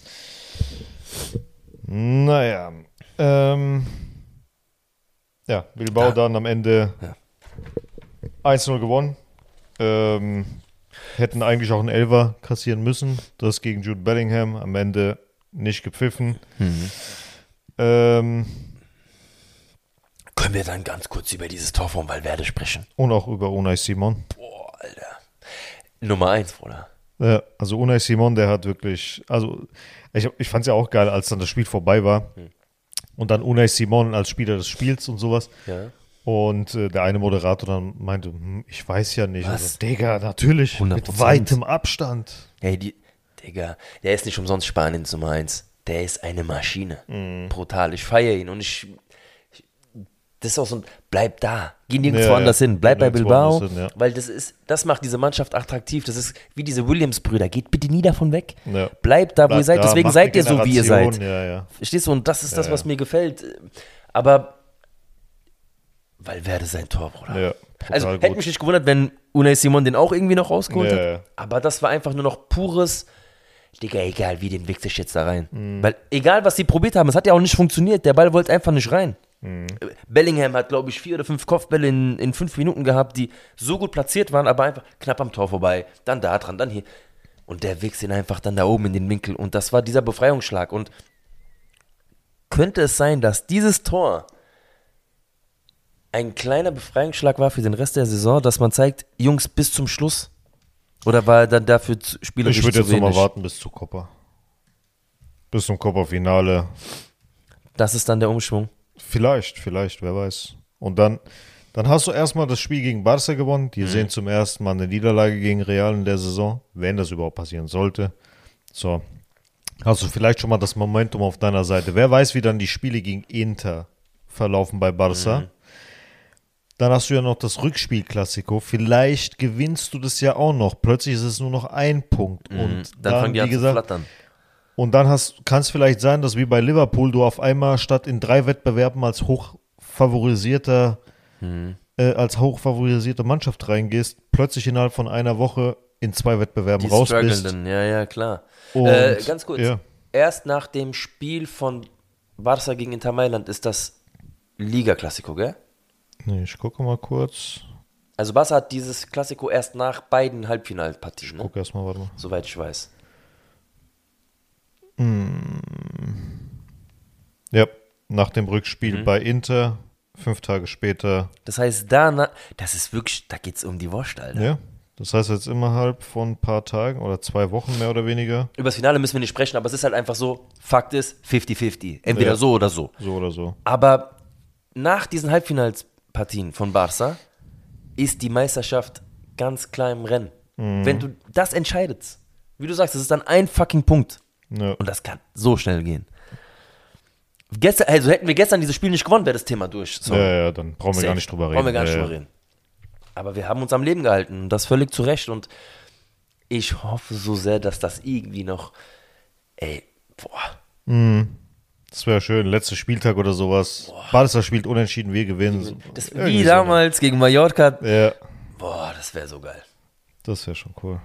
Naja. Ähm, ja, Bilbao Ja. dann am Ende Ja. eins null gewonnen. Ähm, hätten eigentlich auch einen Elfer kassieren müssen. Das gegen Jude Bellingham. Am Ende nicht gepfiffen. Mhm. Ähm, Können wir dann ganz kurz über dieses Tor von Valverde sprechen? und auch über Unai Simon. Boah, Alter. Nummer eins, Bruder. Ja, also Unai Simon, der hat wirklich, also ich, ich fand es ja auch geil, als dann das Spiel vorbei war und dann Unai Simon als Spieler des Spiels und sowas Ja. und äh, der eine Moderator dann meinte, hm, ich weiß ja nicht. Was? Also, Digga, natürlich, hundert mit Prozent. weitem Abstand. Hey, die, Digga, der ist nicht umsonst Spaniens Nummer eins. Der ist eine Maschine. Mhm. Brutal. Ich feiere ihn und ich, ich. Das ist auch so ein. Bleib da. Geh nirgendwo Ja, anders ja. hin. Bleib bei Nirgendwo Bilbao. anders hin, ja. Weil das ist. Das macht diese Mannschaft attraktiv. Das ist wie diese Williams-Brüder. Geht bitte nie davon weg. Ja. Bleibt da, wo ihr Bleibt seid. da, Deswegen macht seid eine ihr so, wie ihr Generation, seid. Ja, ja. Verstehst du? Und das ist das, Ja, was ja. mir gefällt. Aber. Valverde sein Tor, Bruder. Ja, brutal Also gut. hätte mich nicht gewundert, wenn Unai Simon den auch irgendwie noch rausgeholt Ja, hat. ja. Aber das war einfach nur noch pures, Digga, egal wie, den wichse ich jetzt da rein. Mhm. Weil egal, was sie probiert haben, es hat ja auch nicht funktioniert. Der Ball wollte einfach nicht rein. Mhm. Bellingham hat, glaube ich, vier oder fünf Kopfbälle in, in fünf Minuten gehabt, die so gut platziert waren, aber einfach knapp am Tor vorbei. Dann da dran, dann hier. Und der wichst ihn einfach dann da oben in den Winkel. Und das war dieser Befreiungsschlag. Und könnte es sein, dass dieses Tor ein kleiner Befreiungsschlag war für den Rest der Saison, dass man zeigt, Jungs, bis zum Schluss? Oder war er dann dafür zu- spielerisch Ich würde zu jetzt nochmal wenig? warten bis zu Copa. Bis zum Copa-Finale. Das ist dann der Umschwung. Vielleicht, vielleicht, wer weiß. Und dann, dann hast du erstmal das Spiel gegen Barca gewonnen. Die sehen zum ersten Mal eine Niederlage gegen Real in der Saison, wenn das überhaupt passieren sollte. So. Hast du vielleicht schon mal das Momentum auf deiner Seite. Wer weiß, wie dann die Spiele gegen Inter verlaufen bei Barca. Dann hast du ja noch das Rückspiel-Klassiko. Vielleicht gewinnst du das ja auch noch. Plötzlich ist es nur noch ein Punkt. Und Dann, dann, fangen die wie an zu gesagt, flattern. und dann kann es vielleicht sein, dass wie bei Liverpool du auf einmal statt in drei Wettbewerben als hochfavorisierter, äh, als hochfavorisierte Mannschaft reingehst, plötzlich innerhalb von einer Woche in zwei Wettbewerben Die raus bist. strugglenden, ja, ja, klar. Und, Äh, ganz kurz. Ja. erst nach dem Spiel von Barca gegen Inter Mailand ist das Liga-Klassiko, gell? Nee, ich gucke mal kurz. Also Barca hat dieses Klassiko erst nach beiden Halbfinalpartien, ne? Guck erst mal, warte mal. Soweit ich weiß. Ja, nach dem Rückspiel Mhm. bei Inter, fünf Tage später. Das heißt, da, das ist wirklich, da geht es um die Wurst, Alter. Ja, das heißt jetzt innerhalb von ein paar Tagen oder zwei Wochen mehr oder weniger. Über das Finale müssen wir nicht sprechen, aber es ist halt einfach so, Fakt ist fünfzig fünfzig. Entweder Ja. so oder so. So oder so. Aber nach diesen Halbfinalspartien von Barca ist die Meisterschaft ganz klar im Rennen. Mhm. Wenn du das entscheidest, wie du sagst, das ist dann ein fucking Punkt. Ja. Und das kann so schnell gehen. Gestern, also hätten wir gestern dieses Spiel nicht gewonnen, wäre das Thema durch. So. Ja, ja, dann brauchen wir Safe. gar nicht drüber reden. Brauchen wir gar nicht ja, drüber reden. Aber wir haben uns am Leben gehalten und das völlig zu Recht. Und ich hoffe so sehr, dass das irgendwie noch, ey, boah. Das wäre schön, letzter Spieltag oder sowas. Barca spielt unentschieden, wir gewinnen. Das, Irgendwie wie so. damals gegen Mallorca. Ja, Boah, das wäre so geil. das wäre schon cool.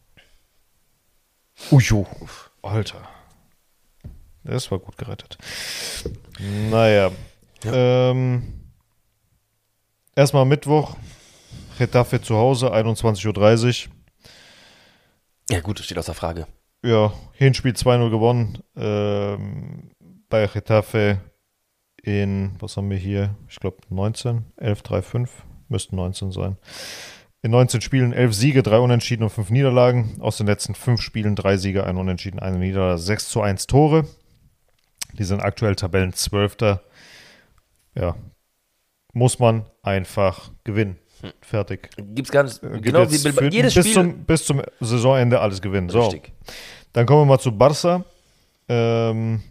Ujo. Alter. Das war gut gerettet. Naja. Ähm, erstmal Mittwoch. Getafe zu Hause, einundzwanzig Uhr dreißig. Ja gut, das steht außer Frage. Ja, Hinspiel zwei null gewonnen. Ähm, bei Getafe in, was haben wir hier? Ich glaube neunzehn, elf, drei, fünf. Müssten neunzehn sein. In neunzehn Spielen elf Siege, drei Unentschieden und fünf Niederlagen. Aus den letzten fünf Spielen drei Siege, ein Unentschieden, eine Niederlage, sechs zu eins Tore. Die sind aktuell Tabellenzwölfter. Ja, muss man einfach gewinnen. Fertig. Gibt's gar nicht. Geht Genau wie jetzt Bilbao. für- Jedes bis Spiel. Zum, bis zum Saisonende alles gewinnen. So, Richtig. dann kommen wir mal zu Barca. Ähm,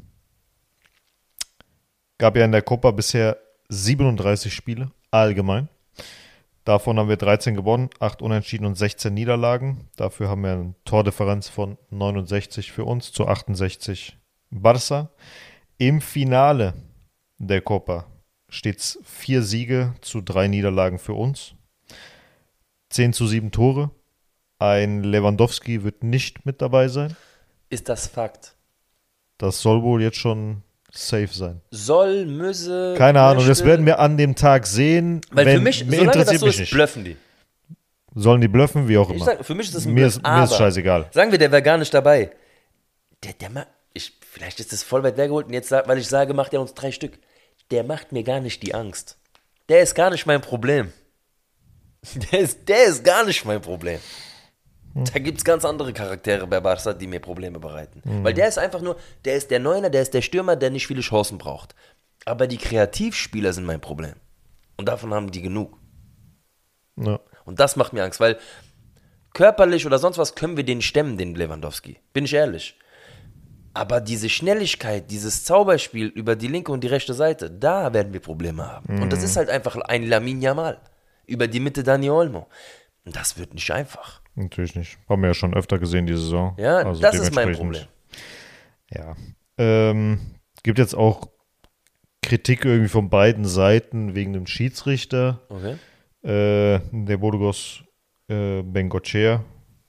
gab ja in der Copa bisher siebenunddreißig Spiele, allgemein. Davon haben wir dreizehn gewonnen, acht Unentschieden und sechzehn Niederlagen. Dafür haben wir eine Tordifferenz von neunundsechzig für uns zu achtundsechzig Barca. Im Finale der Copa steht es vier Siege zu drei Niederlagen für uns. zehn zu sieben Tore. Ein Lewandowski wird nicht mit dabei sein. Ist das Fakt? Das soll wohl jetzt schon safe sein. Soll, müsse. Keine Ahnung, das möchte- werden wir an dem Tag sehen. Weil wenn, für mich, mir solange das interessiert so mich ist, nicht. blöffen die. Sollen die bluffen, wie auch Ich immer. sag, für mich ist das ein mir, Bluff, ist, mir ist aber- scheißegal. Sagen wir, der wäre gar nicht dabei. Der, der macht, ich, vielleicht ist das voll weit hergeholt und jetzt, weil ich sage, macht er uns drei Stück. Der macht mir gar nicht die Angst. Der ist gar nicht mein Problem. Der ist, der ist gar nicht mein Problem. Da gibt es ganz andere Charaktere bei Barca, die mir Probleme bereiten. Weil der ist einfach nur, der ist der Neuner, der ist der Stürmer, der nicht viele Chancen braucht. Aber die Kreativspieler sind mein Problem. Und davon haben die genug. Ja. Und das macht mir Angst, weil körperlich oder sonst was können wir den stemmen, den Lewandowski. Bin ich ehrlich. Aber diese Schnelligkeit, dieses Zauberspiel über die linke und die rechte Seite, da werden wir Probleme haben. Und das ist halt einfach ein Lamine Yamal. Über die Mitte Dani Olmo. Und das wird nicht einfach. Natürlich nicht. Haben wir ja schon öfter gesehen, die Saison. Ja, Also das ist mein dementsprechend, Problem. Ja. Ähm, gibt jetzt auch Kritik irgendwie von beiden Seiten wegen dem Schiedsrichter. Okay. Äh, der Burgos äh, Bengochea.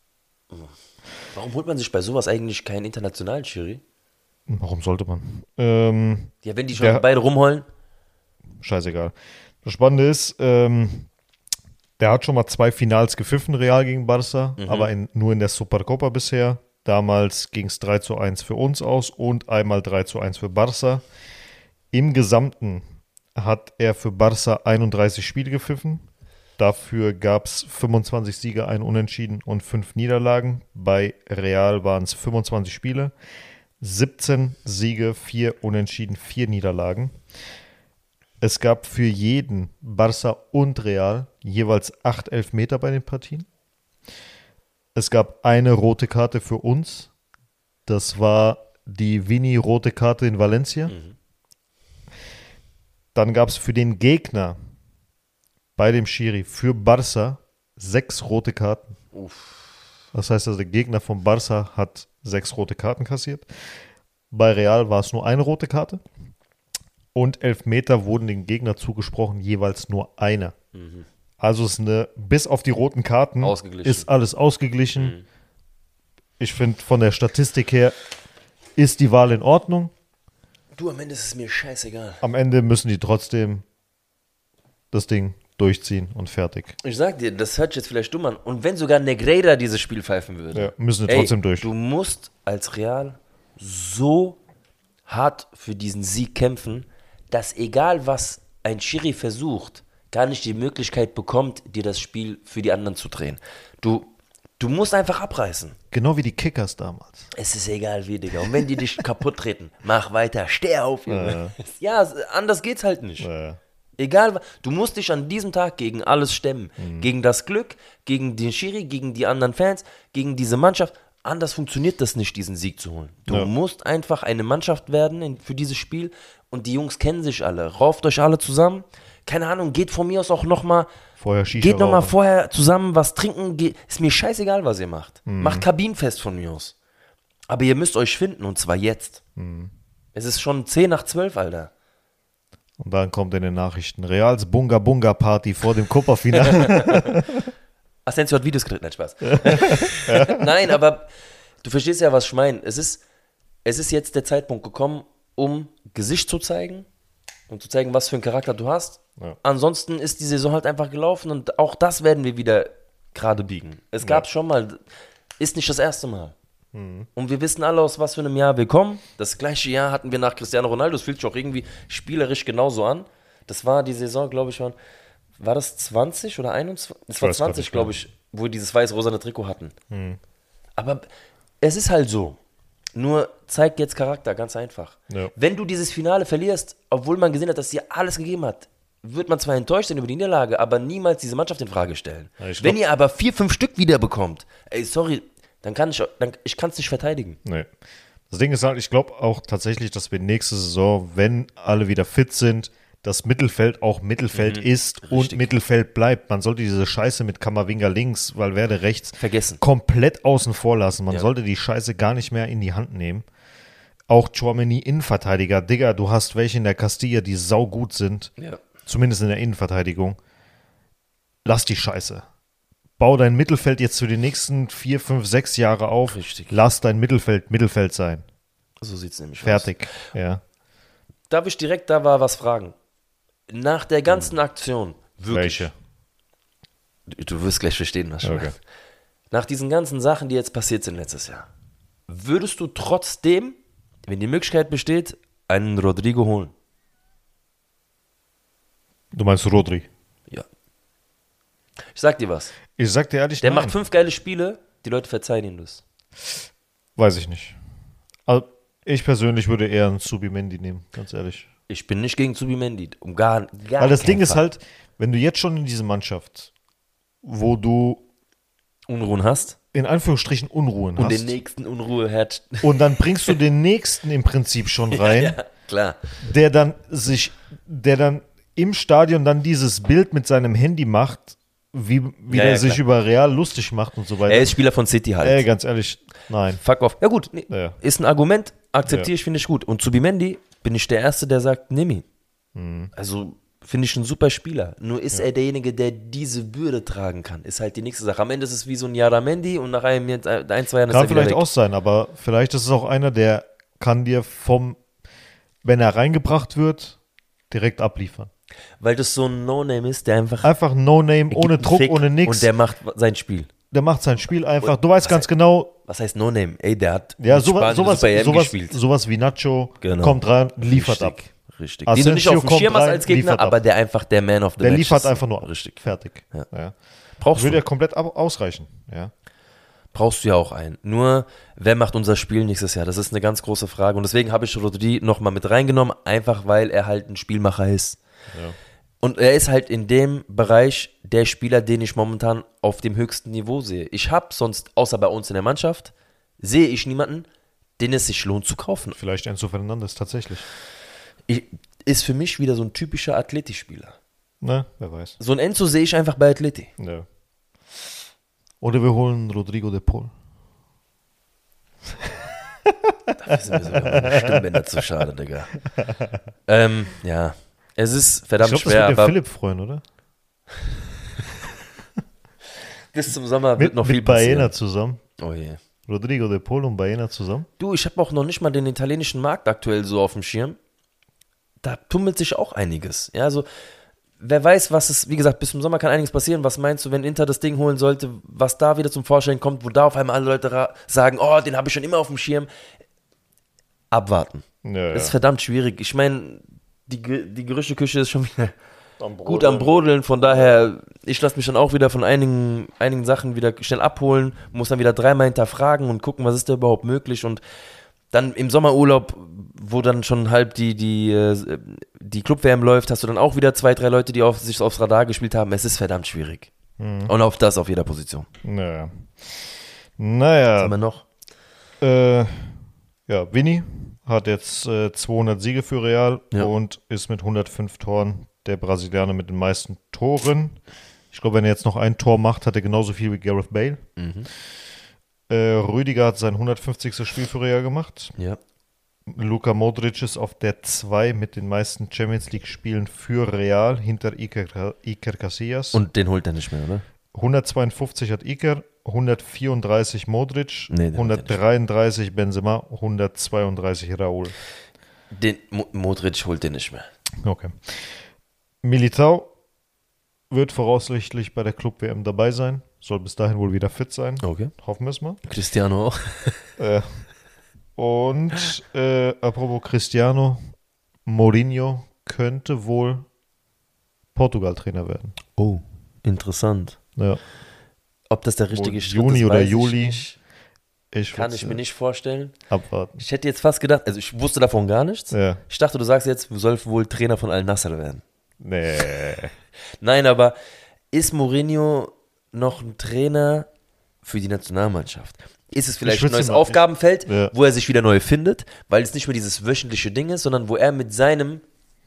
Warum holt man sich bei sowas eigentlich keinen internationalen Schiri? Warum sollte man? Ähm, Ja, wenn die schon Der- beide rumheulen. scheißegal. Das Spannende ist, ähm, der hat schon mal zwei Finals gepfiffen, Real gegen Barca, aber in, nur in der Supercopa bisher. Damals ging es drei zu eins für uns aus und einmal drei zu eins für Barca. Im Gesamten hat er für Barca einunddreißig Spiele gepfiffen. Dafür gab es fünfundzwanzig Siege, ein Unentschieden und fünf Niederlagen. Bei Real waren es fünfundzwanzig Spiele, siebzehn Siege, vier Unentschieden, vier Niederlagen. Es gab für jeden, Barca und Real, jeweils acht Elfmeter bei den Partien. Es gab eine rote Karte für uns. Das war die Vini-rote Karte in Valencia. Dann gab es für den Gegner bei dem Schiri für Barca sechs rote Karten. Das heißt, also der Gegner von Barca hat sechs rote Karten kassiert. Bei Real war es nur eine rote Karte. Und Elfmeter wurden dem Gegner zugesprochen, jeweils nur einer. Also ist eine, bis auf die roten Karten Ausgeglichen. ist alles ausgeglichen. Ich finde, von der Statistik her ist die Wahl in Ordnung. Du, am Ende ist es mir scheißegal. Am Ende müssen die trotzdem das Ding durchziehen und fertig. Ich sag dir, das hört sich jetzt vielleicht dumm an. Und wenn sogar Negreira dieses Spiel pfeifen würde. Ja, müssen wir ey, trotzdem durch. Du musst als Real so hart für diesen Sieg kämpfen, dass egal was ein Schiri versucht, gar nicht die Möglichkeit bekommt, dir das Spiel für die anderen zu drehen. Du, du musst einfach abreißen. Genau wie die Kickers damals. Es ist egal wie, Digga. Und wenn die dich kaputt treten, mach weiter, steh auf, Junge. Ja, anders geht's halt nicht. Ja. Egal, du musst dich an diesem Tag gegen alles stemmen. Mhm. Gegen das Glück, gegen den Schiri, gegen die anderen Fans, gegen diese Mannschaft. Anders funktioniert das nicht, diesen Sieg zu holen. Du ja. musst einfach eine Mannschaft werden in, für dieses Spiel. Und die Jungs kennen sich alle. Rauft euch alle zusammen. Keine Ahnung, geht von mir aus auch nochmal. Vorher Shisha Geht nochmal rauchen. vorher zusammen was trinken. Geht, ist mir scheißegal, was ihr macht. Mhm. Macht Kabinenfest von mir aus. Aber ihr müsst euch finden und zwar jetzt. Mhm. Es ist schon zehn nach zwölf, Alter. Und dann kommt in den Nachrichten Reals Bunga Bunga Party vor dem Copa-Finale. Asensio hat Videos gedreht, nein, Spaß. Nein, aber du verstehst ja, was ich meine. Es ist, es ist jetzt der Zeitpunkt gekommen, um Gesicht zu zeigen und zu zeigen, was für einen Charakter du hast. Ja. Ansonsten ist die Saison halt einfach gelaufen und auch das werden wir wieder gerade biegen. Es gab Ja. schon mal, ist nicht das erste Mal. Mhm. Und wir wissen alle, aus was für einem Jahr wir kommen. Das gleiche Jahr hatten wir nach Cristiano Ronaldo. Das fühlt sich auch irgendwie spielerisch genauso an. Das war die Saison, glaube ich, schon. War das zwanzig oder einundzwanzig? Es war weiß grad zwanzig, nicht glaube ich, wo wir dieses weiß-rosane Trikot hatten. Mhm. Aber es ist halt so. Nur zeigt jetzt Charakter, ganz einfach. Ja. Wenn du dieses Finale verlierst, obwohl man gesehen hat, dass dir alles gegeben hat, wird man zwar enttäuscht sein über die Niederlage, aber niemals diese Mannschaft in Frage stellen. Ja, ich Wenn glaub- ihr aber vier, fünf Stück wiederbekommt, ey, sorry, dann kann ich, dann, ich kann es nicht verteidigen. Nee. Das Ding ist halt, ich glaube auch tatsächlich, dass wir nächste Saison, wenn alle wieder fit sind, das Mittelfeld auch Mittelfeld Mhm, ist und richtig. Mittelfeld bleibt. Man sollte diese Scheiße mit Kammerwinger links, Valverde rechts Vergessen. komplett außen vor lassen. Man Ja. sollte die Scheiße gar nicht mehr in die Hand nehmen. Auch Tchouaméni Innenverteidiger. Digga, du hast welche in der Castilla, die saugut sind. Ja. Zumindest in der Innenverteidigung. Lass die Scheiße. Bau dein Mittelfeld jetzt für die nächsten vier, fünf, sechs Jahre auf. Richtig. Lass dein Mittelfeld Mittelfeld sein. So sieht es nämlich aus. Fertig. Ja. Darf ich direkt da war was fragen? Nach der ganzen Aktion, wirklich. Welche? Du, du wirst gleich verstehen, was ich Okay. meine. Nach diesen ganzen Sachen, die jetzt passiert sind letztes Jahr, würdest du trotzdem, wenn die Möglichkeit besteht, einen Rodrigo holen? Du meinst Rodri? Ja. Ich sag dir was. Ich sag dir ehrlich, Der nein. macht fünf geile Spiele, die Leute verzeihen ihm das. Weiß ich nicht. Also ich persönlich würde eher einen Subimendi nehmen, ganz ehrlich. Ich bin nicht gegen Zubimendi, um gar, gar Weil das keinen Ding ist Fall. halt, wenn du jetzt schon in diese Mannschaft, wo du Unruhen hast in Anführungsstrichen Unruhen und hast den nächsten Unruheherd. und dann bringst du den nächsten im Prinzip schon rein, Ja, klar. der dann sich, der dann im Stadion dann dieses Bild mit seinem Handy macht, wie, wie Ja, der ja, sich klar. über Real lustig macht und so weiter. Er ist Spieler von City halt. Ey, ganz ehrlich, nein. Fuck off. Ja gut, nee, Ja. ist ein Argument, akzeptiere Ja. ich, finde ich gut. Und Zubimendi bin ich der Erste, der sagt, nimm ihn. Mhm. Also finde ich ein super Spieler. Nur ist er derjenige, der diese Bürde tragen kann. Ist halt die nächste Sache. Am Ende ist es wie so ein Jaramendi und nach einem, ein, zwei Jahren ist Kann er wieder vielleicht weg. auch sein, aber vielleicht ist es auch einer, der kann dir vom, wenn er reingebracht wird, direkt abliefern. Weil das so ein No-Name ist, der einfach Einfach No-Name, gibt ohne einen Druck, Fick ohne und nix. der macht sein Spiel. Der macht sein Spiel einfach. Du weißt was ganz heißt- genau, Was heißt No-Name? Ey, der hat ja, mit sowas, Spanien sowas, Super E M sowas, gespielt. sowas wie Nacho Genau. kommt rein, liefert ab. Richtig, richtig. Den du nicht Asensio auf dem kommt Schirm hast rein, als Gegner, liefert ab. aber der einfach der Man of the Der Match liefert ist. einfach nur ab. Richtig. Fertig. Ja. Ja. Brauchst Würde du. ja komplett ab- ausreichen. Ja. Brauchst du ja auch einen. Nur, wer macht unser Spiel nächstes Jahr? Das ist eine ganz große Frage. Und deswegen habe ich Rodri nochmal mit reingenommen, einfach weil er halt ein Spielmacher ist. Ja. Und er ist halt in dem Bereich der Spieler, den ich momentan auf dem höchsten Niveau sehe. Ich habe sonst, außer bei uns in der Mannschaft, sehe ich niemanden, den es sich lohnt zu kaufen. Vielleicht Enzo Fernandes, tatsächlich. Ich, ist für mich wieder so ein typischer Atleti-Spieler. Ne, wer weiß. So ein Enzo sehe ich einfach bei Atleti. Ja. Oder wir holen Rodrigo de Paul. Dafür sind mir sogar meine Stimmbänder zu schade, Digga. Ähm, ja, es ist Ich verdammt glaube, das schwer, wird der aber Philipp freuen, oder? bis zum Sommer wird Mit, noch viel mit Baena passieren. zusammen. Oh je. Rodrigo de Paul und Baena zusammen? Du, ich habe auch noch nicht mal den italienischen Markt aktuell so auf dem Schirm. Da tummelt sich auch einiges. Ja, also wer weiß, was es, wie gesagt, bis zum Sommer kann einiges passieren. Was meinst du, wenn Inter das Ding holen sollte, was da wieder zum Vorschein kommt, wo da auf einmal alle Leute ra- sagen, oh, den habe ich schon immer auf dem Schirm. Abwarten. Ja, Das ist ja. verdammt schwierig. Ich meine, die, Ge- die Gerüchteküche ist schon wieder Am gut am Brodeln. Von daher, ich lasse mich dann auch wieder von einigen, einigen Sachen wieder schnell abholen, muss dann wieder dreimal hinterfragen und gucken, was ist da überhaupt möglich. Und dann im Sommerurlaub, wo dann schon halb die, die, äh, die Club-W M läuft, hast du dann auch wieder zwei, drei Leute, die auf, sich aufs Radar gespielt haben. Es ist verdammt schwierig. Mhm. Und auf das auf jeder Position. Naja. Was Naja. haben wir noch? Äh, ja, Vinny hat jetzt äh, zweihundert Siege für Real Ja. und ist mit hundertfünf Toren der Brasilianer mit den meisten Toren. Ich glaube, wenn er jetzt noch ein Tor macht, hat er genauso viel wie Gareth Bale. Mhm. Äh, Rüdiger hat sein hundertfünfzigste Spiel für Real gemacht. Ja. Luka Modric ist auf der zwei mit den meisten Champions League Spielen für Real hinter Iker, Iker Casillas. Und den holt er nicht mehr, oder? hundertzweiundfünfzig hat Iker, hundertvierunddreißig Modric, Nee, den hundertdreiunddreißig Benzema, hundertzweiunddreißig Raúl. Den Mo- Modric holt den nicht mehr. Okay. Militao wird voraussichtlich bei der Club-W M dabei sein. Soll bis dahin wohl wieder fit sein. Okay. Hoffen wir es mal. Cristiano auch. Äh, und äh, apropos Cristiano, Mourinho könnte wohl Portugal-Trainer werden. Oh, interessant. Ja. Ob das der richtige Wohl Schritt Juni ist, oder weiß ich Juli. nicht. Ich Kann würd's, ich mir äh, nicht vorstellen. abwarten. Ich hätte jetzt fast gedacht, also ich wusste davon gar nichts. Ja. Ich dachte, du sagst jetzt, soll wohl Trainer von Al-Nassr werden. Nee. Nein, aber ist Mourinho noch ein Trainer für die Nationalmannschaft? Ist es vielleicht Ich ein würd's neues ihm- Aufgabenfeld, Ja. wo er sich wieder neu findet, weil es nicht mehr dieses wöchentliche Ding ist, sondern wo er mit seinem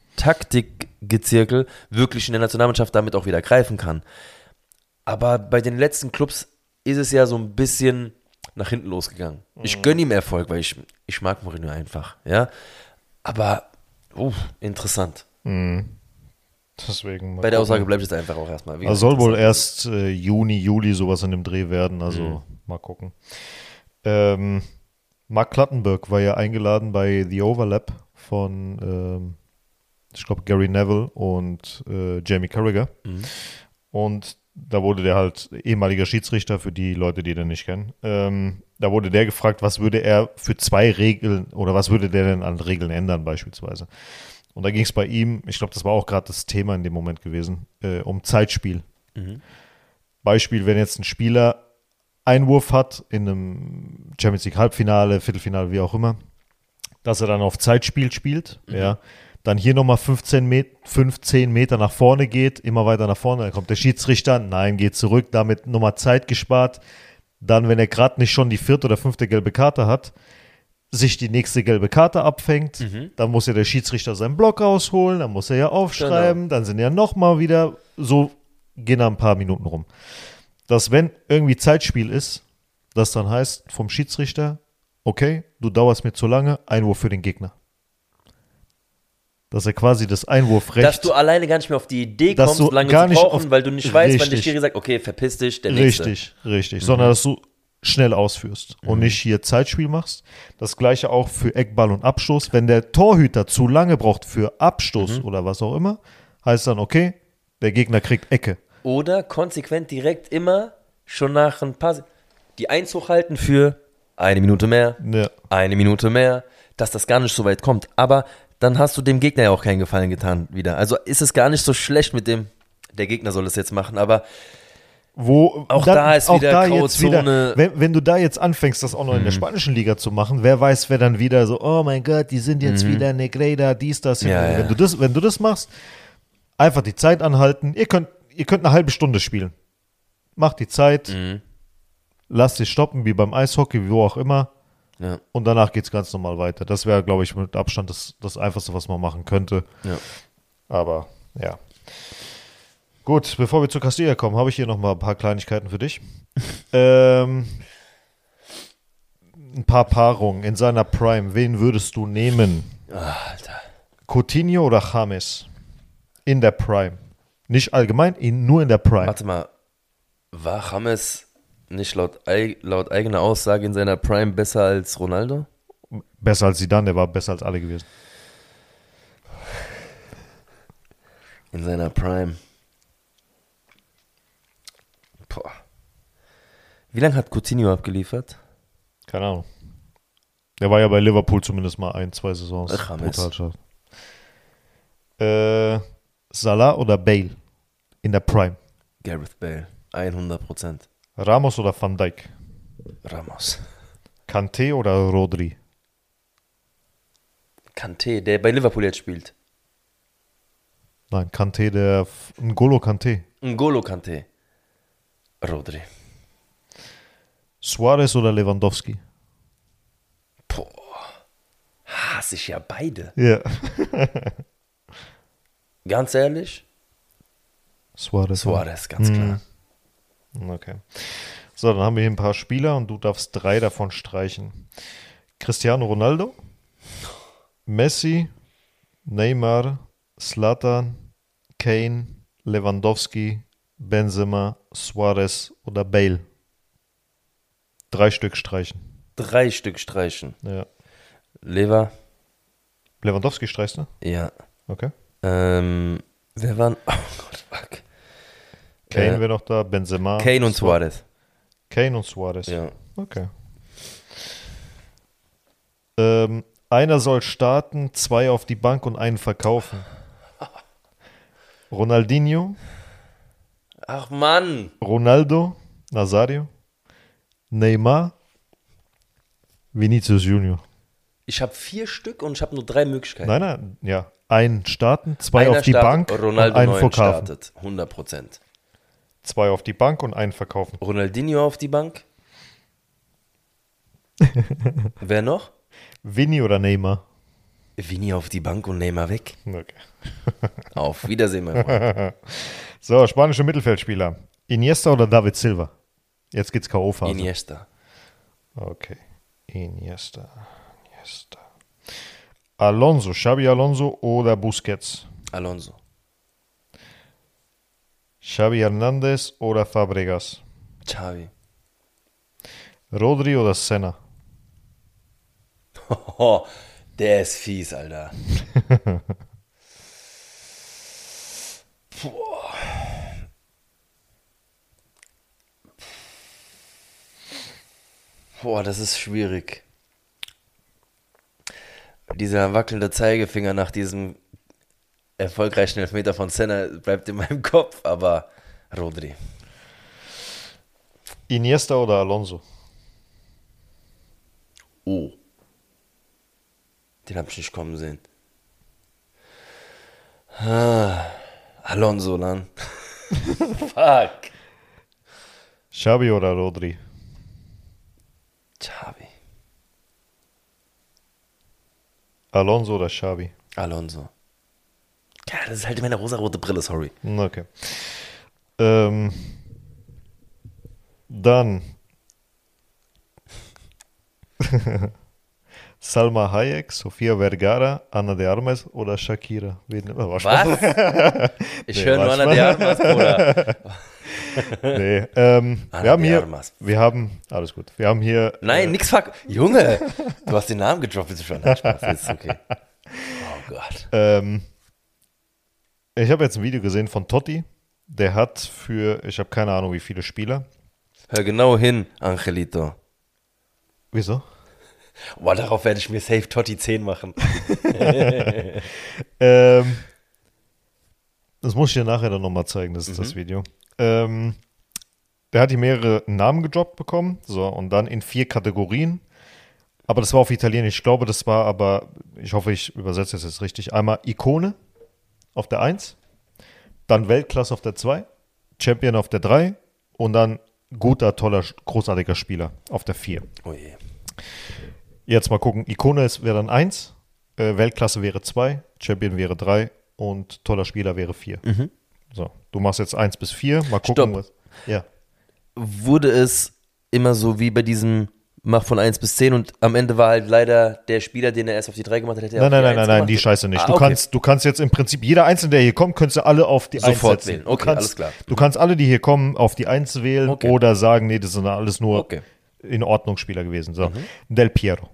Taktikgezirkel wirklich in der Nationalmannschaft damit auch wieder greifen kann. Aber bei den letzten Clubs ist es ja so ein bisschen nach hinten losgegangen. Ich gönne ihm Erfolg, weil ich, ich mag Mourinho einfach, ja. Aber, uh, interessant. Deswegen mal Bei der gucken. Aussage bleibe ich jetzt einfach auch erstmal. Wie Also soll gesagt, wohl erst äh, Juni, Juli sowas in dem Dreh werden, also Mhm. mal gucken. Ähm, Mark Clattenburg war ja eingeladen bei The Overlap von, ähm, ich glaube, Gary Neville und äh, Jamie Carragher. Mhm. Und da wurde der halt ehemaliger Schiedsrichter, für die Leute, die den nicht kennen. Ähm, da wurde der gefragt, was würde er für zwei Regeln oder was würde der denn an Regeln ändern beispielsweise. Und da ging es bei ihm, ich glaube, das war auch gerade das Thema in dem Moment gewesen, äh, um Zeitspiel. Mhm. Beispiel, wenn jetzt ein Spieler Einwurf hat in einem Champions League Halbfinale, Viertelfinale, wie auch immer, dass er dann auf Zeitspiel spielt, Mhm. ja, dann hier nochmal fünfzehn, Met- fünfzehn Meter nach vorne geht, immer weiter nach vorne, dann kommt der Schiedsrichter, nein, geht zurück, damit nochmal Zeit gespart. Dann, wenn er gerade nicht schon die vierte oder fünfte gelbe Karte hat, sich die nächste gelbe Karte abfängt, Mhm. dann muss ja der Schiedsrichter seinen Block rausholen, dann muss er ja aufschreiben, dann sind ja nochmal wieder, so gehen da ein paar Minuten rum. Dass wenn irgendwie Zeitspiel ist, das dann heißt vom Schiedsrichter, okay, du dauerst mir zu lange, Einwurf für den Gegner. Dass er quasi das Einwurfrecht, Dass du alleine gar nicht mehr auf die Idee Dass kommst, du lange gar zu nicht brauchen, auf- weil du nicht weißt, wann der Richtig. Schiri sagt, okay, verpiss dich, der nächste. richtig, richtig, sondern dass du schnell ausführst und nicht hier Zeitspiel machst. Das gleiche auch für Eckball und Abstoß. Wenn der Torhüter zu lange braucht für Abstoß oder was auch immer, heißt dann, okay, der Gegner kriegt Ecke. Oder konsequent direkt immer schon nach ein paar Se- die Eins hochhalten für eine Minute mehr, Ja. eine Minute mehr, dass das gar nicht so weit kommt. Aber dann hast du dem Gegner ja auch keinen Gefallen getan wieder. Also ist es gar nicht so schlecht mit dem, der Gegner soll es jetzt machen, aber Wo Auch da ist wieder graue jetzt Zone. wenn, wenn du da jetzt anfängst, das auch noch in der spanischen Liga zu machen, wer weiß, wer dann wieder so, oh mein Gott, die sind jetzt wieder Negreda, dies, das. Ja, wenn, ja. Du das wenn du das machst, einfach die Zeit anhalten. Ihr könnt, ihr könnt eine halbe Stunde spielen. Macht die Zeit, Mhm. lasst dich stoppen, wie beim Eishockey, wie wo auch immer. ja, Und danach geht es ganz normal weiter. Das wäre, glaube ich, mit Abstand das, das Einfachste, was man machen könnte. ja. Aber ja. Gut, bevor wir zu Castilla kommen, habe ich hier noch mal ein paar Kleinigkeiten für dich. ähm, ein paar Paarungen in seiner Prime. Wen würdest du nehmen? Ah, Alter. Coutinho oder James? In der Prime. Nicht allgemein, in, nur in der Prime. Warte mal, war James nicht laut, ei- laut eigener Aussage in seiner Prime besser als Ronaldo? Besser als Zidane, der war besser als alle gewesen. In seiner Prime. Boah. Wie lange hat Coutinho abgeliefert? Keine Ahnung. Der war ja bei Liverpool zumindest mal ein, zwei Saisons. Ach, James. Brutal stark. Äh, Salah oder Bale in der Prime? Gareth Bale. hundert Prozent. Ramos oder Van Dijk? Ramos. Kanté oder Rodri? Kanté, der bei Liverpool jetzt spielt. Nein, Kanté, der N'Golo Kanté. N'Golo Kanté. Rodri. Suarez oder Lewandowski? Boah. Hasse ich ja beide. Ja. Ganz ehrlich? Suarez. Suarez, ganz klar. Okay. So, dann haben wir hier ein paar Spieler und du darfst drei davon streichen. Cristiano Ronaldo, Messi, Neymar, Zlatan, Kane, Lewandowski, Benzema, Suarez oder Bale. Drei Stück streichen. Drei Stück streichen. Ja. Lever. Lewandowski streichst du? Ja. Okay. Ähm, wer waren? Oh Gott, fuck. Kane Äh, wäre noch da, Benzema. Kane und Suarez. Kane und Suarez. Ja. Okay. Ähm, einer soll starten, zwei auf die Bank und einen verkaufen. Ronaldinho, Ach Mann. Ronaldo, Nazario, Neymar, Vinicius Junior. Ich habe vier Stück und ich habe nur drei Möglichkeiten. Nein, nein, ja. Einen starten, zwei Einer auf die startet, Bank Ronaldo und einen neun verkaufen. startet. hundert Prozent. Zwei auf die Bank und einen verkaufen. Ronaldinho auf die Bank. Wer noch? Vinny oder Neymar? Vini auf die Bank und Neymar weg. Okay. Auf Wiedersehen, mein Freund. So, spanische Mittelfeldspieler. Iniesta oder David Silva? Jetzt geht's K O-Phase. Iniesta. Okay. Iniesta. Iniesta. Alonso, Xabi Alonso oder Busquets? Alonso. Xavi Hernandez oder Fabregas? Xavi. Rodri oder Senna? Oh, der ist fies, Alter. Boah. Boah, das ist schwierig. Dieser wackelnde Zeigefinger nach diesem erfolgreichen Elfmeter von Senna bleibt in meinem Kopf, aber Rodri. Iniesta oder Alonso? Oh. Den hab ich nicht kommen sehen. Ah, Alonso, dann. Fuck. Xavi oder Rodri? Xavi. Alonso oder Xavi? Alonso. Ja, das ist halt meine rosarote Brille, sorry. Okay. Ähm, dann Salma Hayek, Sofia Vergara, Ana de Armas oder Shakira? Wen, oh, war Spaß. Was? Ich Nee, höre nur war Ana de Armas, Bruder. Nee, ähm, Ana wir haben de hier, Armas. wir haben, alles gut, wir haben hier, Nein, äh, nix fuck. Junge, du hast den Namen gedroppt, ist schon. Nein, Spaß, ist okay. Oh Gott. ähm, ich habe jetzt ein Video gesehen von Totti, der hat für, ich habe keine Ahnung wie viele Spieler. Hör genau hin, Angelito. Wieso? Boah, darauf werde ich mir safe Totti zehn machen. Ähm, das muss ich dir nachher dann nochmal zeigen, das ist das Video. Ähm, der hat hier mehrere Namen gedroppt bekommen, so, und dann in vier Kategorien. Aber das war auf Italienisch. Ich glaube, das war aber, ich hoffe, ich übersetze das jetzt richtig. Einmal Ikone auf der eins, dann Weltklasse auf der zwei, Champion auf der drei und dann guter, toller, großartiger Spieler auf der vier. Oh je. Jetzt mal gucken. Ikone ist, wäre dann eins, äh, Weltklasse wäre zwei, Champion wäre drei und toller Spieler wäre vier. So, du machst jetzt eins bis vier. Mal gucken, Stopp. was. Ja. Wurde es immer so wie bei diesem mach von eins bis zehn und am Ende war halt leider der Spieler, den er erst auf die drei gemacht hat, hätte er Nein, auf nein, die nein, eins nein, nein, gemacht. die Scheiße nicht. Ah, Du, okay. kannst, du kannst jetzt im Prinzip, jeder Einzelne, der hier kommt, könntest du alle auf die eins Sofort setzen. wählen. Okay, du kannst, alles klar. Du kannst alle, die hier kommen, auf die eins wählen Okay. oder sagen, nee, das sind alles nur Okay. in Ordnung Spieler gewesen. So. Mhm. Del Piero.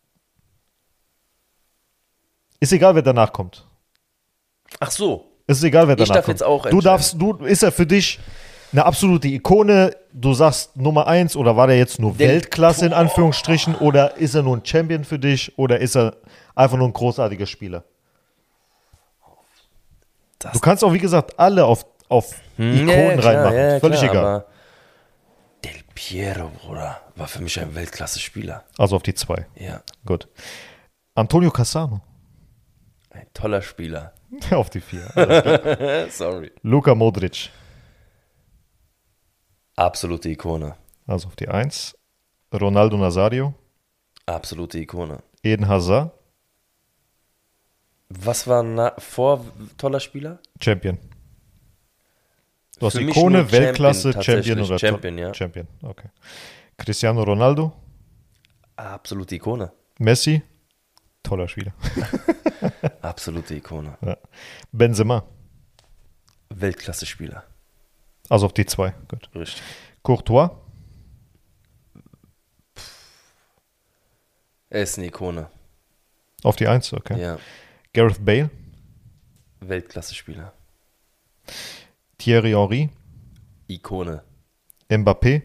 Ist egal, wer danach kommt. Ach so. Ist egal, wer Ich danach darf kommt. jetzt auch Du entscheiden. darfst, du, ist er für dich eine absolute Ikone? Du sagst Nummer eins oder war der jetzt nur Del- Weltklasse in Anführungsstrichen oder ist er nur ein Champion für dich oder ist er einfach nur ein großartiger Spieler? Das Du kannst auch, wie gesagt, alle auf, auf Ikonen Ja, klar, reinmachen. ja, Völlig klar, egal. aber Del Piero, Bruder, war für mich ein Weltklasse-Spieler. Also auf die zwei. Ja, Gut. Antonio Cassano. ein toller Spieler. Auf die vier. Alles klar. Sorry. Luka Modric. Absolute Ikone. Also auf die eins. Ronaldo Nazario. Absolute Ikone. Eden Hazard. Was war na vor toller Spieler? Champion. Du hast Für mich Ikone, nur Champion, Weltklasse, tatsächlich. Champion oder Champion, ja. Champion, okay. Cristiano Ronaldo. Absolute Ikone. Messi. Toller Spieler. Absolute Ikone. Ja. Benzema. Weltklasse-Spieler. Also auf die zwei. Gut. Richtig. Courtois. Er ist eine Ikone. Auf die eins, okay. Ja. Gareth Bale. Weltklasse-Spieler. Thierry Henry. Ikone. Mbappé.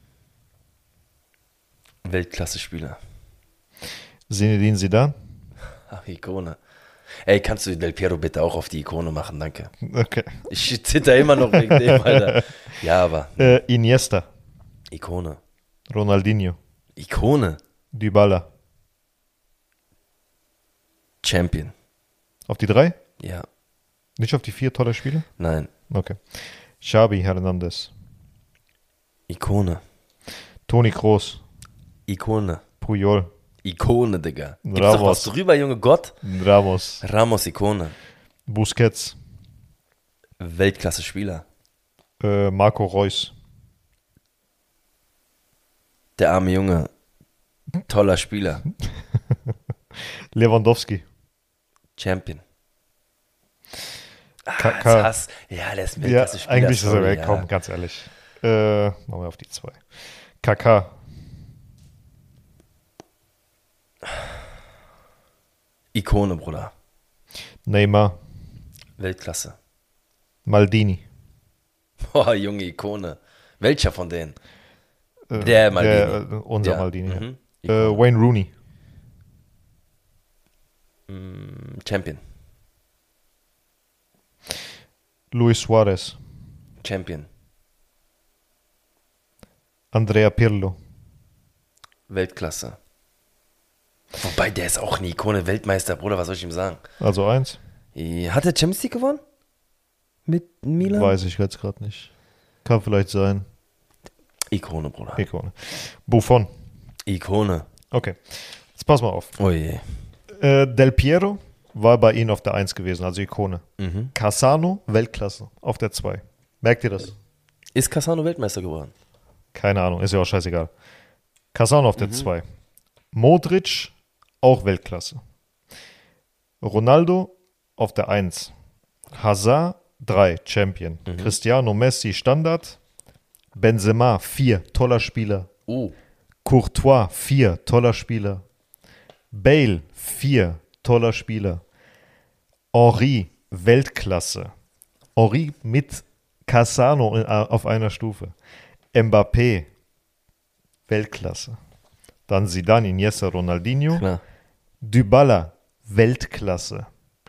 Weltklasse-Spieler. Zinedine Zidane. Ach, Ikone. Ey, kannst du Del Piero bitte auch auf die Ikone machen? Danke. Okay. Ich zitter immer noch wegen dem, Alter. Ja, aber Äh, Iniesta. Ikone. Ronaldinho. Ikone. Dybala. Champion. Auf die drei? Ja. Nicht auf die vier, tolle Spiele? Nein. Okay. Xabi Hernandez. Ikone. Toni Kroos. Ikone. Puyol. Ikone, Digga. Gibt's doch Ramos. was drüber, Junge Gott? Ramos. Ramos, Ikone. Busquets. Weltklasse-Spieler. Äh, Marco Reus. Der arme Junge. Toller Spieler. Lewandowski. Champion. Ah, Kaká. Hass. Ja, der ist Ja, Weltklasse-Spieler. eigentlich ist er sorry, weg. ja. Komm, ganz ehrlich. Äh, machen wir auf die zwei. Kaká. Ikone, Bruder. Neymar. Weltklasse. Maldini. Boah, Junge, Ikone. Welcher von denen? Äh, Der Maldini. Der, äh, unser Ja, Maldini. ja. mhm. Äh, Wayne Rooney. Mm, Champion. Luis Suarez. Champion. Andrea Pirlo. Weltklasse. Wobei, der ist auch eine Ikone, Weltmeister, Bruder, was soll ich ihm sagen? Also eins. Ja, hat er Champions League gewonnen? Mit Milan? Weiß ich jetzt gerade nicht. Kann vielleicht sein. Ikone, Bruder. Ikone. Buffon. Ikone. Okay. Jetzt pass mal auf. Oh je. Äh, Del Piero war bei Ihnen auf der eins gewesen, also Ikone. Mhm. Cassano, Weltklasse, auf der zwei. Merkt ihr das? Ist Cassano Weltmeister geworden? Keine Ahnung, ist ja auch scheißegal. Cassano auf der Mhm. zwei. Modric, auch Weltklasse. Ronaldo auf der eins. Hazard, drei, Champion. Mhm. Cristiano, Messi, Standard. Benzema, vier, toller Spieler. Oh. Courtois, vier, toller Spieler. Bale, vier, toller Spieler. Henry, Weltklasse. Henry mit Cassano in, auf einer Stufe. Mbappé, Weltklasse. Dann Zidane, Iniesta, Ronaldinho. Klar. Dybala, Weltklasse.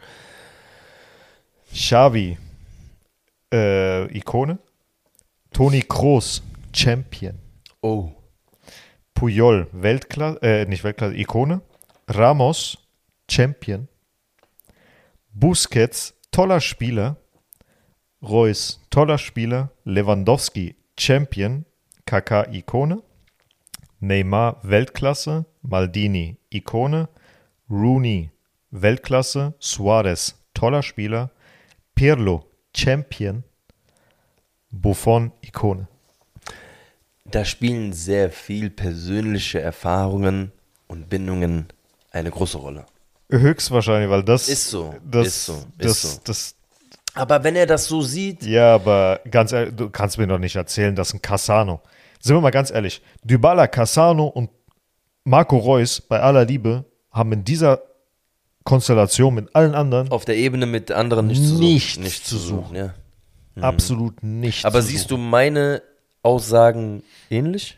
Xavi, äh, Ikone. Toni Kroos, Champion. Oh. Puyol, Weltklasse, äh, nicht Weltklasse, Ikone. Ramos, Champion. Busquets, toller Spieler. Reus, toller Spieler. Lewandowski, Champion. Kaká, Ikone. Neymar, Weltklasse. Maldini, Ikone. Rooney, Weltklasse. Suarez, toller Spieler. Pirlo, Champion. Buffon, Ikone. Da spielen sehr viel persönliche Erfahrungen und Bindungen eine große Rolle. Höchstwahrscheinlich, weil das Ist so, das, ist so, ist das, so. das, Aber wenn er das so sieht, ja, aber ganz ehrlich, du kannst mir doch nicht erzählen, dass ein Cassano, sind wir mal ganz ehrlich, Dybala, Cassano und Marco Reus, bei aller Liebe, haben in dieser Konstellation mit allen anderen auf der Ebene mit anderen nichts zu Nichts suchen. Nichts zu suchen. Ja. absolut nichts. Aber zu siehst suchen. du meine Aussagen ähnlich?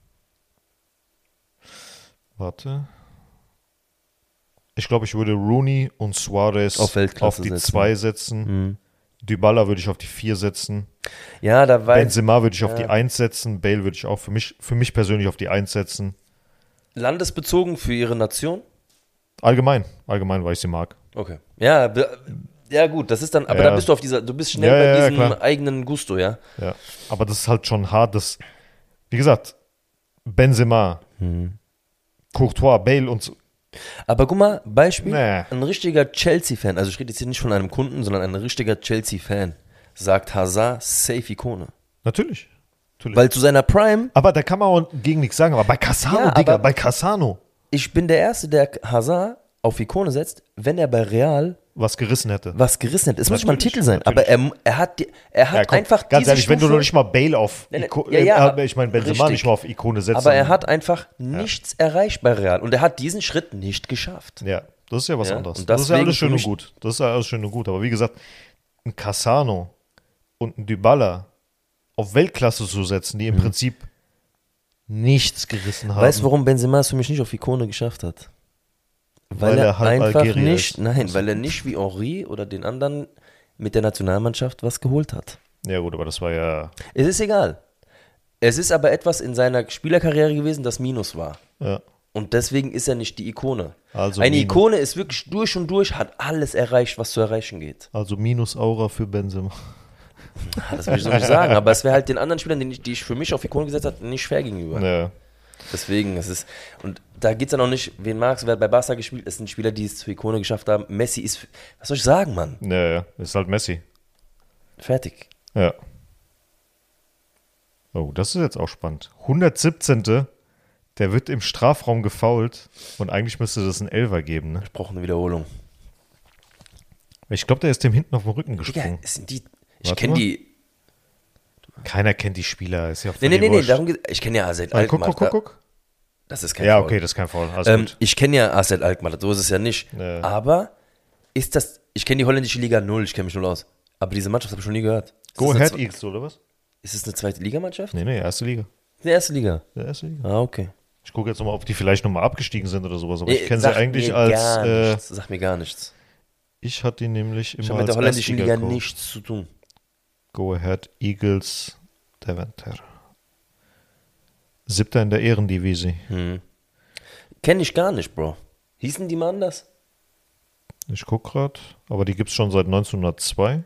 Warte. Ich glaube, ich würde Rooney und Suarez Auf Weltklasse auf die setzen. zwei setzen. Mhm. Dybala würde ich auf die vier setzen. Ja, da weiß Benzema würde ich auf ja. die eins setzen. Bale würde ich auch für mich, für mich persönlich auf die eins setzen. landesbezogen für ihre Nation? Allgemein. Allgemein, weil ich sie mag. Okay. Ja, be- ja gut, das ist dann, aber Ja. da bist du auf dieser, du bist schnell Ja, bei ja, ja, diesem klar. eigenen Gusto, ja? Ja. Aber das ist halt schon hart. Das, wie gesagt, Benzema, Mhm. Courtois, Bale und so. Aber guck mal, Beispiel, Nee. ein richtiger Chelsea-Fan, also ich rede jetzt hier nicht von einem Kunden, sondern ein richtiger Chelsea-Fan, sagt Hazard, safe Ikone. Natürlich. Natürlich. Weil zu seiner Prime, aber da kann man auch gegen nichts sagen. Aber bei Cassano, Ja, Digga, aber- bei Cassano ich bin der Erste, der Hazard auf Ikone setzt, wenn er bei Real was gerissen hätte. was gerissen hat. Es muss nicht mal ein Natürlich, Titel sein, natürlich. aber er, er hat, die, er hat Ja, komm, einfach ganz diese ehrlich, wenn du Stufe- noch nicht mal Bale auf Nein, nein, Iko- ja, ja, äh, ich meine Benzema richtig. nicht mal auf Ikone setzt. Aber er dann- hat einfach nichts erreicht bei Real und er hat diesen Schritt nicht geschafft. Ja, das ist ja was Ja, anderes. und Das ist ja deswegen alles schön für und mich- gut. Das ist ja alles schön und gut. Aber wie gesagt, ein Cassano und ein Dybala auf Weltklasse zu setzen, die im Prinzip nichts gerissen haben. Mhm. Weißt du, warum Benzema es für mich nicht auf Ikone geschafft hat? Weil, Weil er, er halb einfach Algerier nicht, ist. nein, weil er nicht wie Henri oder den anderen mit der Nationalmannschaft was geholt hat. Ja gut, aber das war ja, Es ist egal. Es ist aber etwas in seiner Spielerkarriere gewesen, das Minus war. ja. Und deswegen ist er nicht die Ikone. Also Eine Minus. Ikone ist wirklich durch und durch, hat alles erreicht, was zu erreichen geht. Also minus Aura für Benzema. Ah, Das will ich so nicht sagen, aber es wäre halt den anderen Spielern, die ich, die ich für mich auf Ikone gesetzt habe, nicht fair gegenüber. Ja. Deswegen, es ist, und da geht es dann auch nicht, wen magst du, wer hat bei Barca gespielt, es sind Spieler, die es zur Ikone geschafft haben. Messi ist, was soll ich sagen, Mann? Ja, ja, ist halt Messi. Fertig. Ja. Oh, das ist jetzt auch spannend. hundertsiebzehnte. Der wird im Strafraum gefoult und eigentlich müsste das ein Elfer geben, ne? Ich brauche eine Wiederholung. Ich glaube, der ist dem hinten auf den Rücken Digga, gesprungen. es sind die, ich Warte kenne mal. die, Keiner kennt die Spieler. Ist ja nee, nee, völlig nee, nee, wurscht. darum geht, ich kenne ja Asset Ah, guck, Alkmaar. guck, guck, guck. Das ist kein Ja, Foul. okay, das ist kein Foul. Alles Ähm, gut. ich kenne ja Asset Alkmaar, so ist es ja nicht. Ja. Aber ist das, ich kenne die holländische Liga null, ich kenne mich null aus. Aber diese Mannschaft habe ich schon nie gehört. Ist Go das eine Ahead zwe- Eagles, oder was? Ist es eine zweite Ligamannschaft? Nee, nee, erste Liga. Die erste Liga. Ja, erste Liga. Ah, okay. Ich gucke jetzt nochmal, ob die vielleicht nochmal abgestiegen sind oder sowas. Aber Nee, ich kenne sie sag eigentlich mir als. Gar Äh, nichts. Sag mir gar nichts. ich hatte die nämlich Ich immer habe mit der als holländischen Liga Erstliga-Coach. nichts zu tun. Go Ahead Eagles Deventer. Siebter in der Ehrendivisie. Hm. Kenne ich gar nicht, Bro. Hießen die mal anders? Ich gucke gerade, aber die gibt es schon seit neunzehnhundertzwei.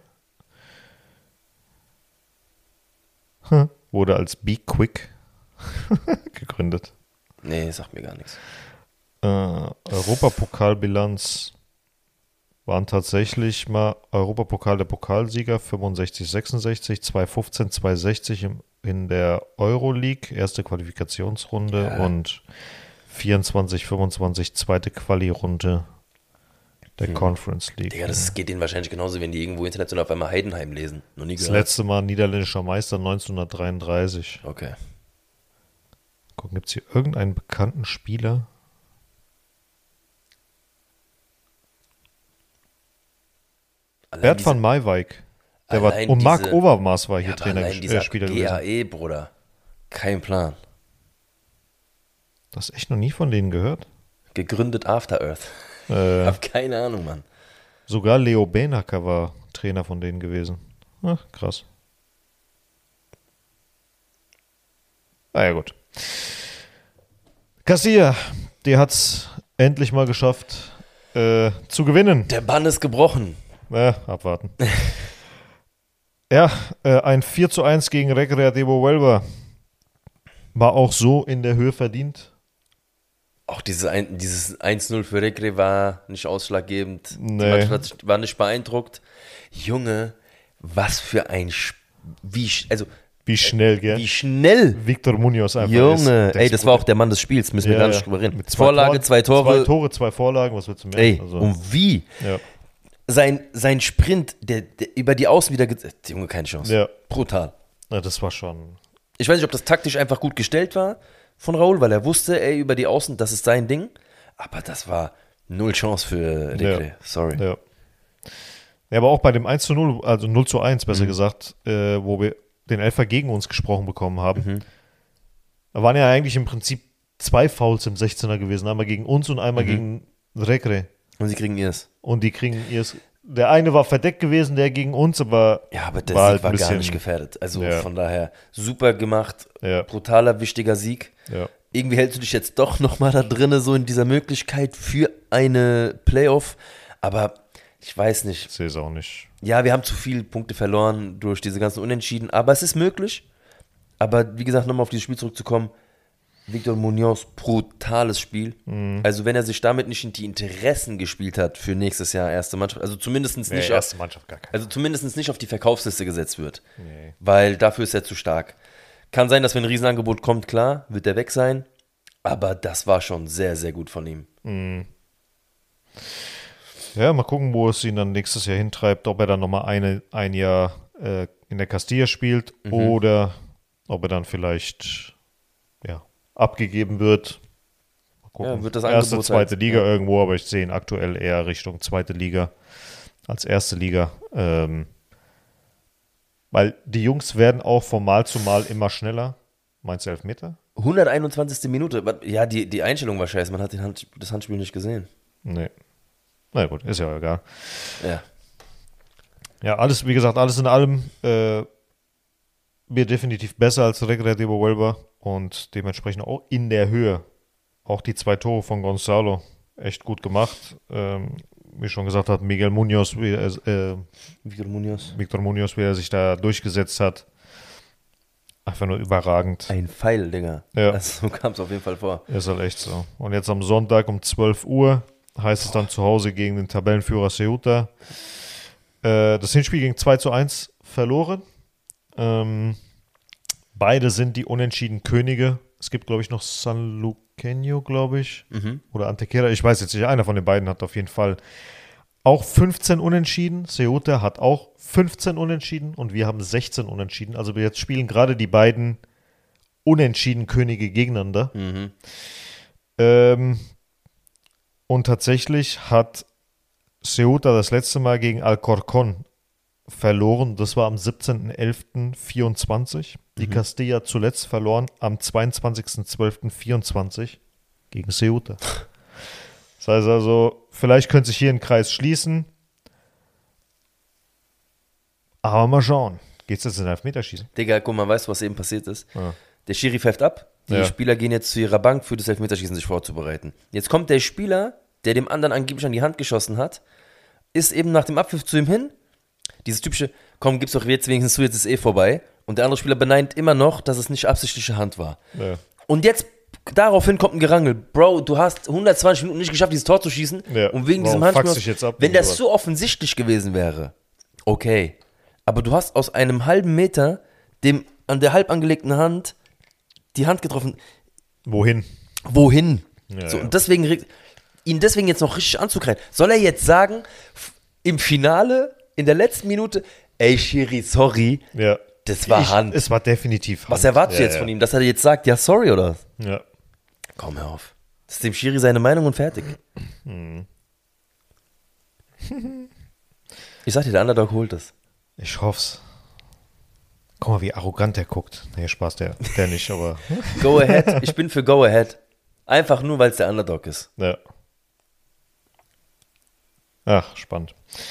Hm. Wurde als Be Quick gegründet. Nee, sagt mir gar nichts. Äh, Europapokalbilanz waren tatsächlich mal Europapokal der Pokalsieger fünfundsechzig sechsundsechzig, zweitausendfünfzehn zweihundertsechzig im, in der Euroleague, erste Qualifikationsrunde Ja. und vierundzwanzig fünfundzwanzig zweite Quali-Runde der Conference League. Digga, das geht denen wahrscheinlich genauso, wenn die irgendwo international auf einmal Heidenheim lesen. Noch nie Das gehört. letzte Mal niederländischer Meister neunzehnhundertdreiunddreißig. Okay. Gucken, gibt es hier irgendeinen bekannten Spieler? Allein Bert diese- van Maijwijk. Der war, allein und Marc diese- Overmars war hier Ja, aber Trainer, allein äh, dieser Spieler G A gewesen. E, Bruder. Kein Plan. Das echt noch nie von denen gehört. Gegründet After Earth. Äh, Hab keine Ahnung, Mann. sogar Leo Benacker war Trainer von denen gewesen. Ach, krass. Ah ja, gut. Kassier, der hat's endlich mal geschafft äh, zu gewinnen. Der Bann ist gebrochen. Äh, abwarten. Ja, äh, ein vier zu eins gegen Recreativo Huelva. War auch so in der Höhe verdient. Auch dieses, ein, dieses eins null für Recre war nicht ausschlaggebend. Die Nee. Mannschaft hat sich- war nicht beeindruckt. Junge, was für ein Sp- wie sch- also Wie schnell, gell? Wie schnell. Victor Munoz einfach Junge, ist. Der ey, ist das gut. war auch der Mann des Spiels, müssen wir Ja, gar nicht ja. drüber reden. Mit zwei Vorlage, Toren, zwei Tore. Zwei Tore, zwei Vorlagen, was willst du mehr? Ey, Also, und wie? ja. Sein, sein Sprint, der, der über die Außen wieder, ge- Junge, keine Chance. Ja. Brutal. ja, das war schon. Ich weiß nicht, ob das taktisch einfach gut gestellt war von Raúl, weil er wusste, ey, über die Außen, das ist sein Ding. Aber das war null Chance für Recre. Ja. Sorry. Ja. ja, aber auch bei dem eins zu null, also null zu eins besser Mhm. gesagt, äh, wo wir den Elfer gegen uns gesprochen bekommen haben, Mhm. da waren ja eigentlich im Prinzip zwei Fouls im sechzehner gewesen. Einmal gegen uns und einmal Mhm. gegen Recre. Und sie kriegen ihrs. Und die kriegen ihrs. Der eine war verdeckt gewesen, der gegen uns, aber. Ja, aber der War Sieg halt war ein gar bisschen- nicht gefährdet. Also Ja. von daher super gemacht, Ja. brutaler, wichtiger Sieg. Ja. Irgendwie hältst du dich jetzt doch nochmal da drinne, so in dieser Möglichkeit für eine Playoff. Aber ich weiß nicht. Ich sehe es auch nicht. Ja, wir haben zu viele Punkte verloren durch diese ganzen Unentschieden, aber es ist möglich. Aber wie gesagt, nochmal auf dieses Spiel zurückzukommen, Victor Munoz, brutales Spiel. Mhm. Also wenn er sich damit nicht in die Interessen gespielt hat für nächstes Jahr erste Mannschaft, also zumindest nicht, Nee, auf, erste Mannschaft gar keine. also zumindest nicht auf die Verkaufsliste gesetzt wird, Nee. weil dafür ist er zu stark. Kann sein, dass wenn ein Riesenangebot kommt, klar, wird er weg sein, aber das war schon sehr, sehr gut von ihm. Ja, mal gucken, wo es ihn dann nächstes Jahr hintreibt, ob er dann nochmal eine, ein Jahr äh, in der Castilla spielt Mhm. oder ob er dann vielleicht ja, abgegeben wird. Mal gucken. Ja, wird das erste, Angebot zweite halt, Liga ja. irgendwo, aber ich sehe ihn aktuell eher Richtung zweite Liga als erste Liga. Ähm, weil die Jungs werden auch von Mal zu Mal immer schneller. Meinst du Elfmeter? hunderteinundzwanzigste Minute, was- ja, die, die Einstellung war scheiße, man hat den Hand, das Handspiel nicht gesehen. Nee. Na gut, ist ja egal. Ja. Ja, alles, wie gesagt, alles in allem äh, wir definitiv besser als Recre de Huelva und dementsprechend auch in der Höhe. Auch die zwei Tore von Gonzalo echt gut gemacht. Ähm, wie schon gesagt hat, Miguel Munoz, wie, er- äh, Victor Munoz. Victor Munoz, wie er sich da durchgesetzt hat. Einfach nur überragend. Ein Pfeil, Digga. Ja. Also, so kam es auf jeden Fall vor. Ist halt echt so. Und jetzt am Sonntag um zwölf Uhr heißt es dann zu Hause gegen den Tabellenführer Ceuta. Äh, das Hinspiel ging zwei zu eins verloren. Ähm, beide sind die unentschieden Könige. Es gibt, glaube ich, noch San Luqueño, glaube ich. Mhm. Oder Antequera. Ich weiß jetzt nicht. Einer von den beiden hat auf jeden Fall auch fünfzehn Unentschieden. Ceuta hat auch fünfzehn Unentschieden und wir haben sechzehn Unentschieden. Also wir jetzt spielen gerade die beiden unentschieden Könige gegeneinander. Mhm. Ähm, und tatsächlich hat Ceuta das letzte Mal gegen Alcorcón verloren. Das war am siebzehnten elften vierundzwanzig. Die Castilla zuletzt verloren am zweiundzwanzigsten zwölften vierundzwanzig gegen Ceuta. Das heißt also, vielleicht könnte sich hier ein Kreis schließen. Aber mal schauen. Geht's jetzt in den Elfmeterschießen? Digga, guck mal, weißt du, was eben passiert ist? Ja. Der Schiri pfeift ab. Die Ja. Spieler gehen jetzt zu ihrer Bank für das Elfmeterschießen sich vorzubereiten. Jetzt kommt der Spieler, der dem anderen angeblich an die Hand geschossen hat, ist eben nach dem Abpfiff zu ihm hin. Dieses typische, komm, gib's doch jetzt wenigstens zu, jetzt ist eh vorbei. Und der andere Spieler beneint immer noch, dass es nicht absichtliche Hand war. Ja. Und jetzt, daraufhin kommt ein Gerangel. Bro, du hast hundertzwanzig Minuten nicht geschafft, dieses Tor zu schießen. Ja. Und wegen Warum diesem Handspiel, fuckst du dich jetzt ab, wenn oder das was? so offensichtlich gewesen wäre, okay. Aber du hast aus einem halben Meter dem an der halb angelegten Hand die Hand getroffen. Wohin? Wohin? Ja, so, ja. und deswegen, regt- ihn deswegen jetzt noch richtig anzugreifen. Soll er jetzt sagen, f- im Finale, in der letzten Minute, ey Schiri, sorry, Ja. das war ich, Hand. Es war definitiv Hand. Was erwartest du Ja, jetzt ja. von ihm? Dass er jetzt sagt, ja, sorry oder was? Ja. Komm, hör auf. Das ist dem Schiri seine Meinung und fertig. Ich sag dir, der Underdog holt es. Ich hoff's. Guck mal, wie arrogant der guckt. Nee, Spaß, der, der nicht, aber Go ahead. Ich bin für Go ahead. Einfach nur, weil es der Underdog ist. ja. Ach, spannend.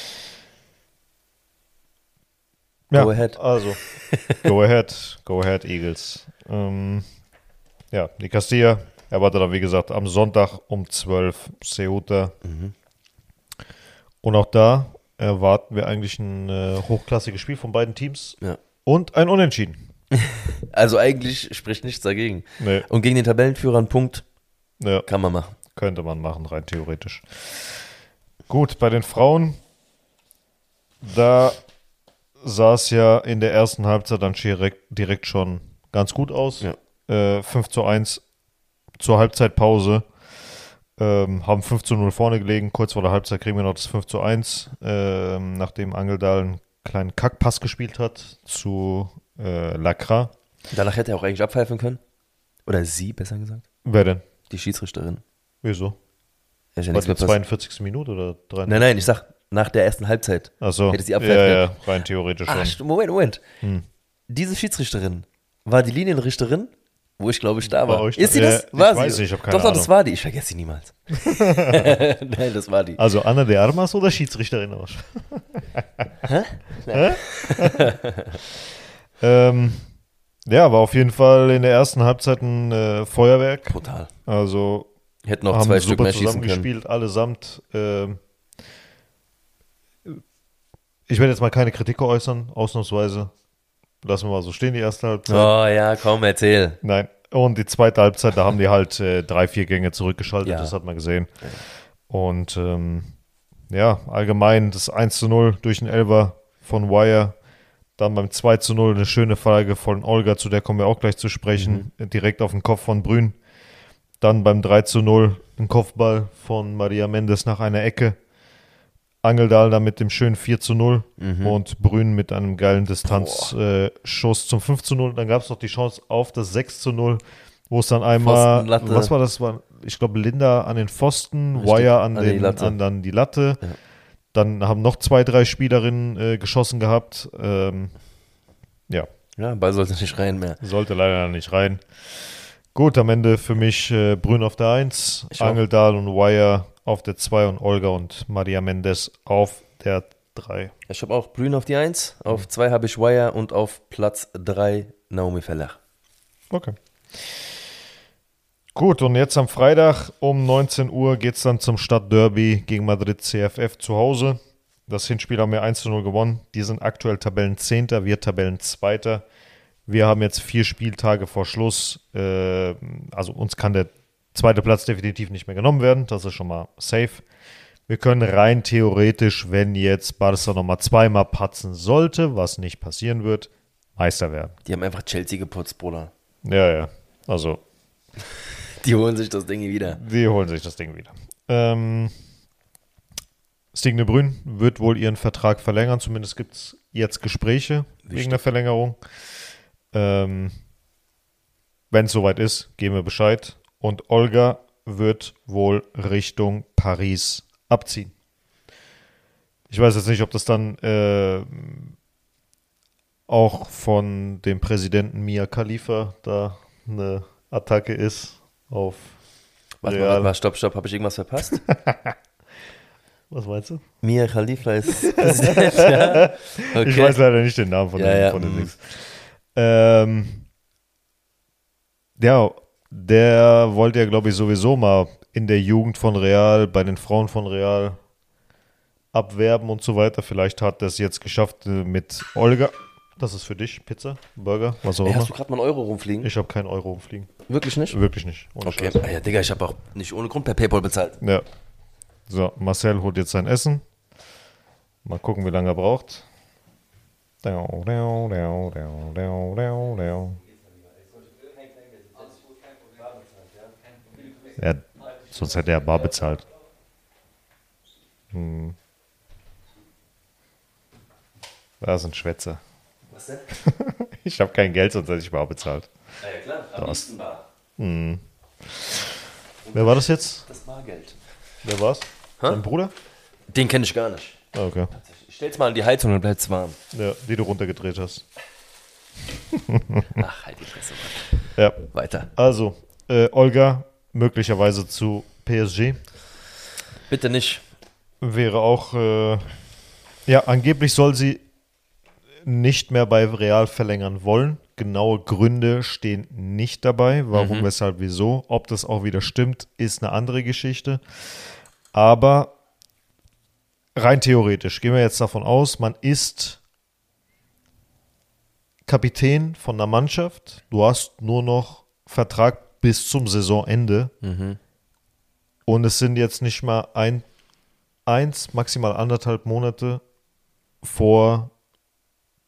Ja, Go ahead. Also, go ahead, go ahead, Eagles. Ähm, ja, die Castilla erwartet dann, wie gesagt, am Sonntag um zwölf Ceuta. Mhm. Und auch da erwarten wir eigentlich ein äh, hochklassiges Spiel von beiden Teams Ja. und ein Unentschieden. Also eigentlich spricht nichts dagegen. Nee. Und gegen den Tabellenführer einen Punkt Ja. kann man machen. Könnte man machen, rein theoretisch. Gut, bei den Frauen, da sah es ja in der ersten Halbzeit dann direkt, direkt schon ganz gut aus. Ja. Äh, fünf zu eins zur Halbzeitpause. Ähm, haben fünf zu null vorne gelegen. Kurz vor der Halbzeit kriegen wir noch das fünf zu eins, ähm, nachdem Angeldal einen kleinen Kackpass gespielt hat zu äh, Lacra. Danach hätte er auch eigentlich abpfeifen können. Oder sie, besser gesagt. Wer denn? Die Schiedsrichterin. Wieso? Ja, ist ja War nichts die mehr passiert. zweiundvierzigste Minute oder dreiundvierzigste? Nein, nein, ich sag, nach der ersten Halbzeit. Achso, hätte sie ja, abpfeifen ja, können. rein theoretisch schon. Ah, st- Moment, Moment. Hm. Diese Schiedsrichterin war die Linienrichterin, wo ich glaube ich da Bei war. euch Ist sie da? das? Ja, ich War sie? weiß nicht, ich hab keine Doch, doch, das Ahnung. war die. Ich vergesse sie niemals. Nein, das war die. Also Anna de Armas oder Schiedsrichterin aus? Hä? Hä? ähm, ja, war auf jeden Fall in der ersten Halbzeit ein äh, Feuerwerk. Brutal. Also Hätten noch haben zwei Stück super mehr schießen können. zusammengespielt, allesamt. Ähm, ich werde jetzt mal keine Kritik äußern, ausnahmsweise. Lassen wir mal so stehen, die erste Halbzeit. Oh ja, komm, erzähl. Nein. Und die zweite Halbzeit, da haben die halt äh, drei, vier Gänge zurückgeschaltet, Ja. das hat man gesehen. Und ähm, ja, allgemein das eins zu null durch den Elfer von Wire. Dann beim zwei zu null eine schöne Frage von Olga, zu der kommen wir auch gleich zu sprechen, Mhm. direkt auf den Kopf von Brünn. Dann beim drei zu null ein Kopfball von Maria Mendes nach einer Ecke. Angeldal dann mit dem schönen vier zu null Mhm. und Brünn mit einem geilen Distanzschuss äh, Schuss zum fünf zu null. Dann gab es noch die Chance auf das sechs zu null, wo es dann einmal, Pfosten, Latte. was war das? War, ich glaube, Linda an den Pfosten, Richtig, Wire an, an die den, Latte. an dann die Latte. Ja. Dann haben noch zwei, drei Spielerinnen äh, geschossen gehabt. Ähm, ja, Ja, Ball sollte nicht rein mehr. sollte leider nicht rein. Gut, am Ende für mich äh, Brünn auf der eins, Ich auch. Angeldal und Wire auf der zwei und Olga und Maria Mendes auf der drei. Ich habe auch Brünn auf die eins, auf zwei habe ich Wire und auf Platz drei Naomi Feller. Okay. Gut, und jetzt am Freitag um neunzehn Uhr geht es dann zum Stadtderby gegen Madrid C F F zu Hause. Das Hinspiel haben wir eins zu null gewonnen. Die sind aktuell Tabellenzehnter, wir Tabellenzweiter. Wir haben jetzt vier Spieltage vor Schluss. Äh, also uns kann der zweite Platz definitiv nicht mehr genommen werden. Das ist schon mal safe. Wir können rein theoretisch, wenn jetzt Barca nochmal zweimal patzen sollte, was nicht passieren wird, Meister werden. Die haben einfach Chelsea geputzt, Bruder. Ja, ja. Also Die holen sich das Ding wieder. die holen sich das Ding wieder. Ähm, Stigne Brünn wird wohl ihren Vertrag verlängern. Zumindest gibt es jetzt Gespräche Wichtig. wegen der Verlängerung. Ähm, wenn es soweit ist, geben wir Bescheid. Und Olga wird wohl Richtung Paris abziehen. Ich weiß jetzt nicht, ob das dann äh, auch von dem Präsidenten Mia Khalifa da eine Attacke ist auf Warte mal, Real. warte mal, stopp, stopp. Habe ich irgendwas verpasst? Was meinst du? Mia Khalifa ist Präsident, ja. Okay. Ich weiß leider nicht den Namen von Ja, dem, ja, von dem mm. Dings. Ähm, ja, der wollte ja, glaube ich, sowieso mal in der Jugend von Real, bei den Frauen von Real abwerben und so weiter. Vielleicht hat er es jetzt geschafft äh, mit Olga. Das ist für dich, Pizza, Burger, was auch Ey, immer. hast du gerade mal einen Euro rumfliegen? Ich habe keinen Euro umfliegen. Wirklich nicht? Wirklich nicht. Ohne Okay. Scheiß. Ah ja, Digga, ich habe auch nicht ohne Grund per PayPal bezahlt. Ja. So, Marcel holt jetzt sein Essen. Mal gucken, wie lange er braucht. Ja, sonst hätte er bar bezahlt. Hm. Das ist ein Schwätzer. Was denn? Ich habe kein Geld, sonst hätte ich bar bezahlt. Ah ja, klar. Am Das- liebsten bar. Hm. Wer war das jetzt? Das Bargeld. Wer war's? Dein Bruder? Den kenne ich gar nicht. Ah, okay. Ich stell's mal an die Heizung und bleibt's warm. Ja, die du runtergedreht hast. Ach, halt die Fresse. Mann. Ja. Weiter. Also, äh, Olga möglicherweise zu P S G. Bitte nicht. Wäre auch, äh, ja, angeblich soll sie nicht mehr bei Real verlängern wollen. Genaue Gründe stehen nicht dabei. Warum, Mhm. weshalb, wieso. Ob das auch wieder stimmt, ist eine andere Geschichte. Aber rein theoretisch gehen wir jetzt davon aus, man ist Kapitän von der Mannschaft. Du hast nur noch Vertrag bis zum Saisonende. Mhm. Und es sind jetzt nicht mal ein, eins, maximal anderthalb Monate vor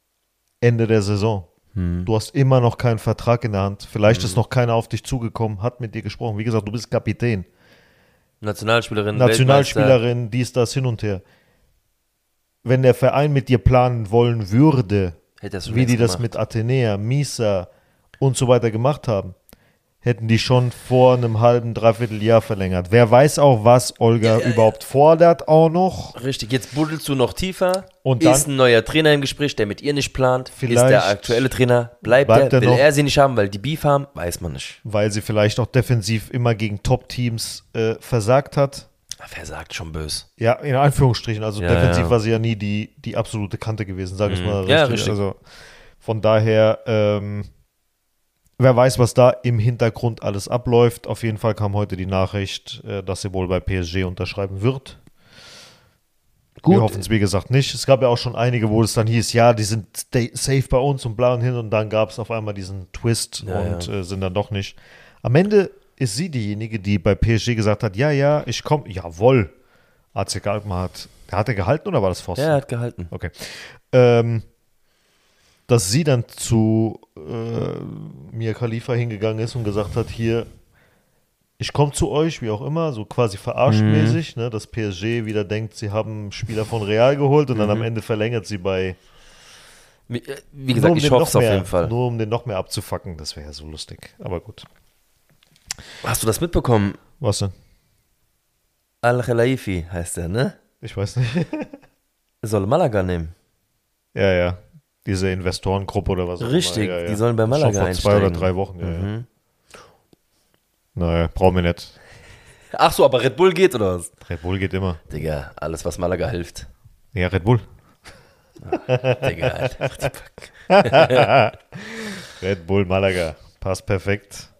Ende der Saison. Hm. Du hast immer noch keinen Vertrag in der Hand. Vielleicht hm. ist noch keiner auf dich zugekommen, hat mit dir gesprochen. Wie gesagt, du bist Kapitän. Nationalspielerin, Nationalspielerin, dies, das, hin und her. Wenn der Verein mit dir planen wollen würde, wie die das gemacht. mit Athenea, Misa und so weiter gemacht haben, hätten die schon vor einem halben, dreiviertel Jahr verlängert. Wer weiß auch, was Olga ja, ja, überhaupt ja. fordert auch noch. Richtig, jetzt buddelst du noch tiefer. Und dann ist ein neuer Trainer im Gespräch, der mit ihr nicht plant. Ist der aktuelle Trainer, bleibt, bleibt er, will noch, er sie nicht haben, weil die Beef haben, weiß man nicht. Weil sie vielleicht auch defensiv immer gegen Top-Teams äh, versagt hat. Versagt schon böse. Ja, in Anführungsstrichen. Also ja, defensiv ja. war sie ja nie die, die absolute Kante gewesen, sage ich mhm. mal. Richtig. Ja, richtig. Also von daher, ähm, wer weiß, was da im Hintergrund alles abläuft. Auf jeden Fall kam heute die Nachricht, äh, dass sie wohl bei P S G unterschreiben wird. Gut. Wir hoffen es, wie gesagt, nicht. Es gab ja auch schon einige, wo es dann hieß, ja, die sind safe bei uns und bla und hin. Und dann gab es auf einmal diesen Twist ja, und ja. Äh, sind dann doch nicht. Am Ende ist sie diejenige, die bei P S G gesagt hat, ja, ja, ich komme. Jawohl. A C Alkmaar hat, hat er gehalten oder war das Pfosten? Ja, er hat gehalten. Okay. Ähm, dass sie dann zu äh, Mia Khalifa hingegangen ist und gesagt hat, hier, ich komme zu euch, wie auch immer, so quasi verarschtmäßig, mhm. ne, dass P S G wieder denkt, sie haben einen Spieler von Real geholt und mhm. dann am Ende verlängert sie bei, wie, wie gesagt, um ich hoffe es auf jeden Fall. Nur um den noch mehr abzufacken, das wäre ja so lustig, aber gut. Hast du das mitbekommen? Was denn? Al-Khelaifi heißt er, ne? Ich weiß nicht. Soll Malaga nehmen. Ja, ja. Diese Investorengruppe oder was auch Richtig, immer. Ja, ja. die sollen bei Malaga Schon vor einsteigen. zwei oder drei Wochen, ja. Mhm. ja. Naja, brauchen wir nicht. Ach so, aber Red Bull geht, oder was? Red Bull geht immer. Digga, alles, was Malaga hilft. Ja, Red Bull. Ah, Digga, Alter. Red Bull Malaga. Passt perfekt.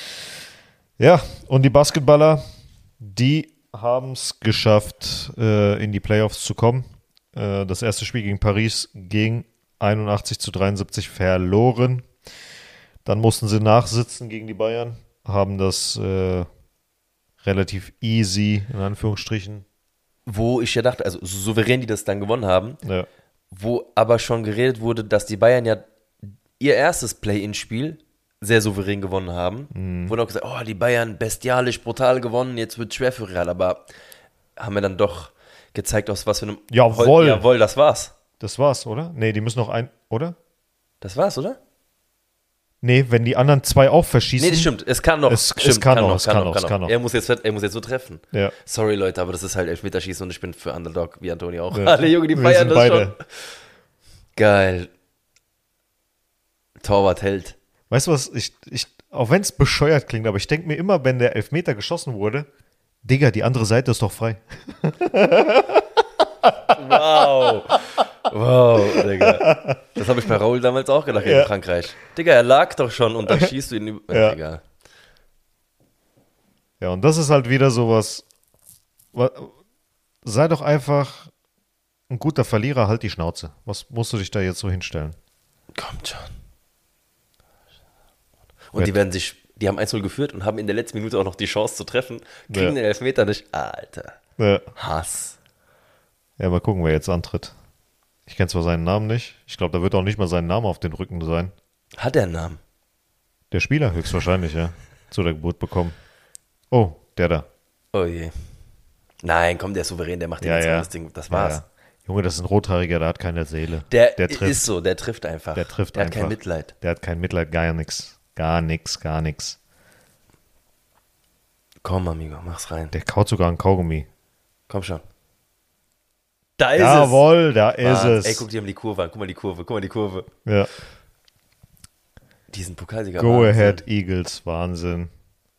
Ja, und die Basketballer, die haben es geschafft, äh, in die Playoffs zu kommen. Äh, das erste Spiel gegen Paris ging einundachtzig zu dreiundsiebzig verloren. Dann mussten sie nachsitzen gegen die Bayern, haben das äh, relativ easy, in Anführungsstrichen. Wo ich ja dachte, also souverän, die das dann gewonnen haben, ja. wo aber schon geredet wurde, dass die Bayern ja ihr erstes Play-in-Spiel sehr souverän gewonnen haben. Mhm. Wurde auch gesagt, oh, die Bayern bestialisch, brutal gewonnen, jetzt wird es schwer für Real, aber haben wir dann doch gezeigt, aus was für einem... Jawohl. Jawohl, das war's. Das war's, oder? Nee, die müssen noch ein... Oder? Das war's, oder? Nee, wenn die anderen zwei auch verschießen... Nee, das stimmt. Es kann noch. Es, stimmt, es kann, kann noch, es kann, kann noch, es kann noch. Er muss jetzt, er muss jetzt so treffen. Ja. Sorry, Leute, aber das ist halt Elfmeterschießen und ich bin für Underdog, wie Antoni auch. Ja. Alle Junge, die Wir feiern sind das beide. schon. Geil. Torwart hält. Weißt du was, ich, ich, auch wenn es bescheuert klingt, aber ich denke mir immer, wenn der Elfmeter geschossen wurde, Digga, die andere Seite ist doch frei. Wow. Wow, Digga. Das habe ich bei Raul damals auch gedacht ja. in Frankreich. Digga, er lag doch schon und dann schießt du ihn über. Ja. Digga. Ja, und das ist halt wieder sowas. Sei doch einfach ein guter Verlierer, halt die Schnauze. Was musst du dich da jetzt so hinstellen? Kommt schon. Und die werden sich, die haben eins null geführt und haben in der letzten Minute auch noch die Chance zu treffen, kriegen ja. den Elfmeter nicht. Alter. Ja. Hass. Ja, mal gucken, wer jetzt antritt. Ich kenne zwar seinen Namen nicht. Ich glaube, da wird auch nicht mal sein Name auf den Rücken sein. Hat er einen Namen? Der Spieler höchstwahrscheinlich, ja. Zu der Geburt bekommen. Oh, der da. Oh je. Nein, komm, der ist souverän, der macht den ja, jetzt ja. das Ding. Das war's. Ja, ja. Junge, das ist ein Rothaariger, der hat keine Seele. Der, der trifft. ist so, der trifft einfach. Der trifft der einfach. Der hat kein Mitleid. Der hat kein Mitleid, gar nichts. Gar nichts, gar nichts. Komm, Amigo, mach's rein. Der kaut sogar einen Kaugummi. Komm schon. Da ist Jawohl, es. da ist Mann, es. Ey, guck dir mal die Kurve an. Guck mal die Kurve, guck mal die Kurve. Ja. Diesen Pokalsieger. Go Wahnsinn. Ahead Eagles, Wahnsinn.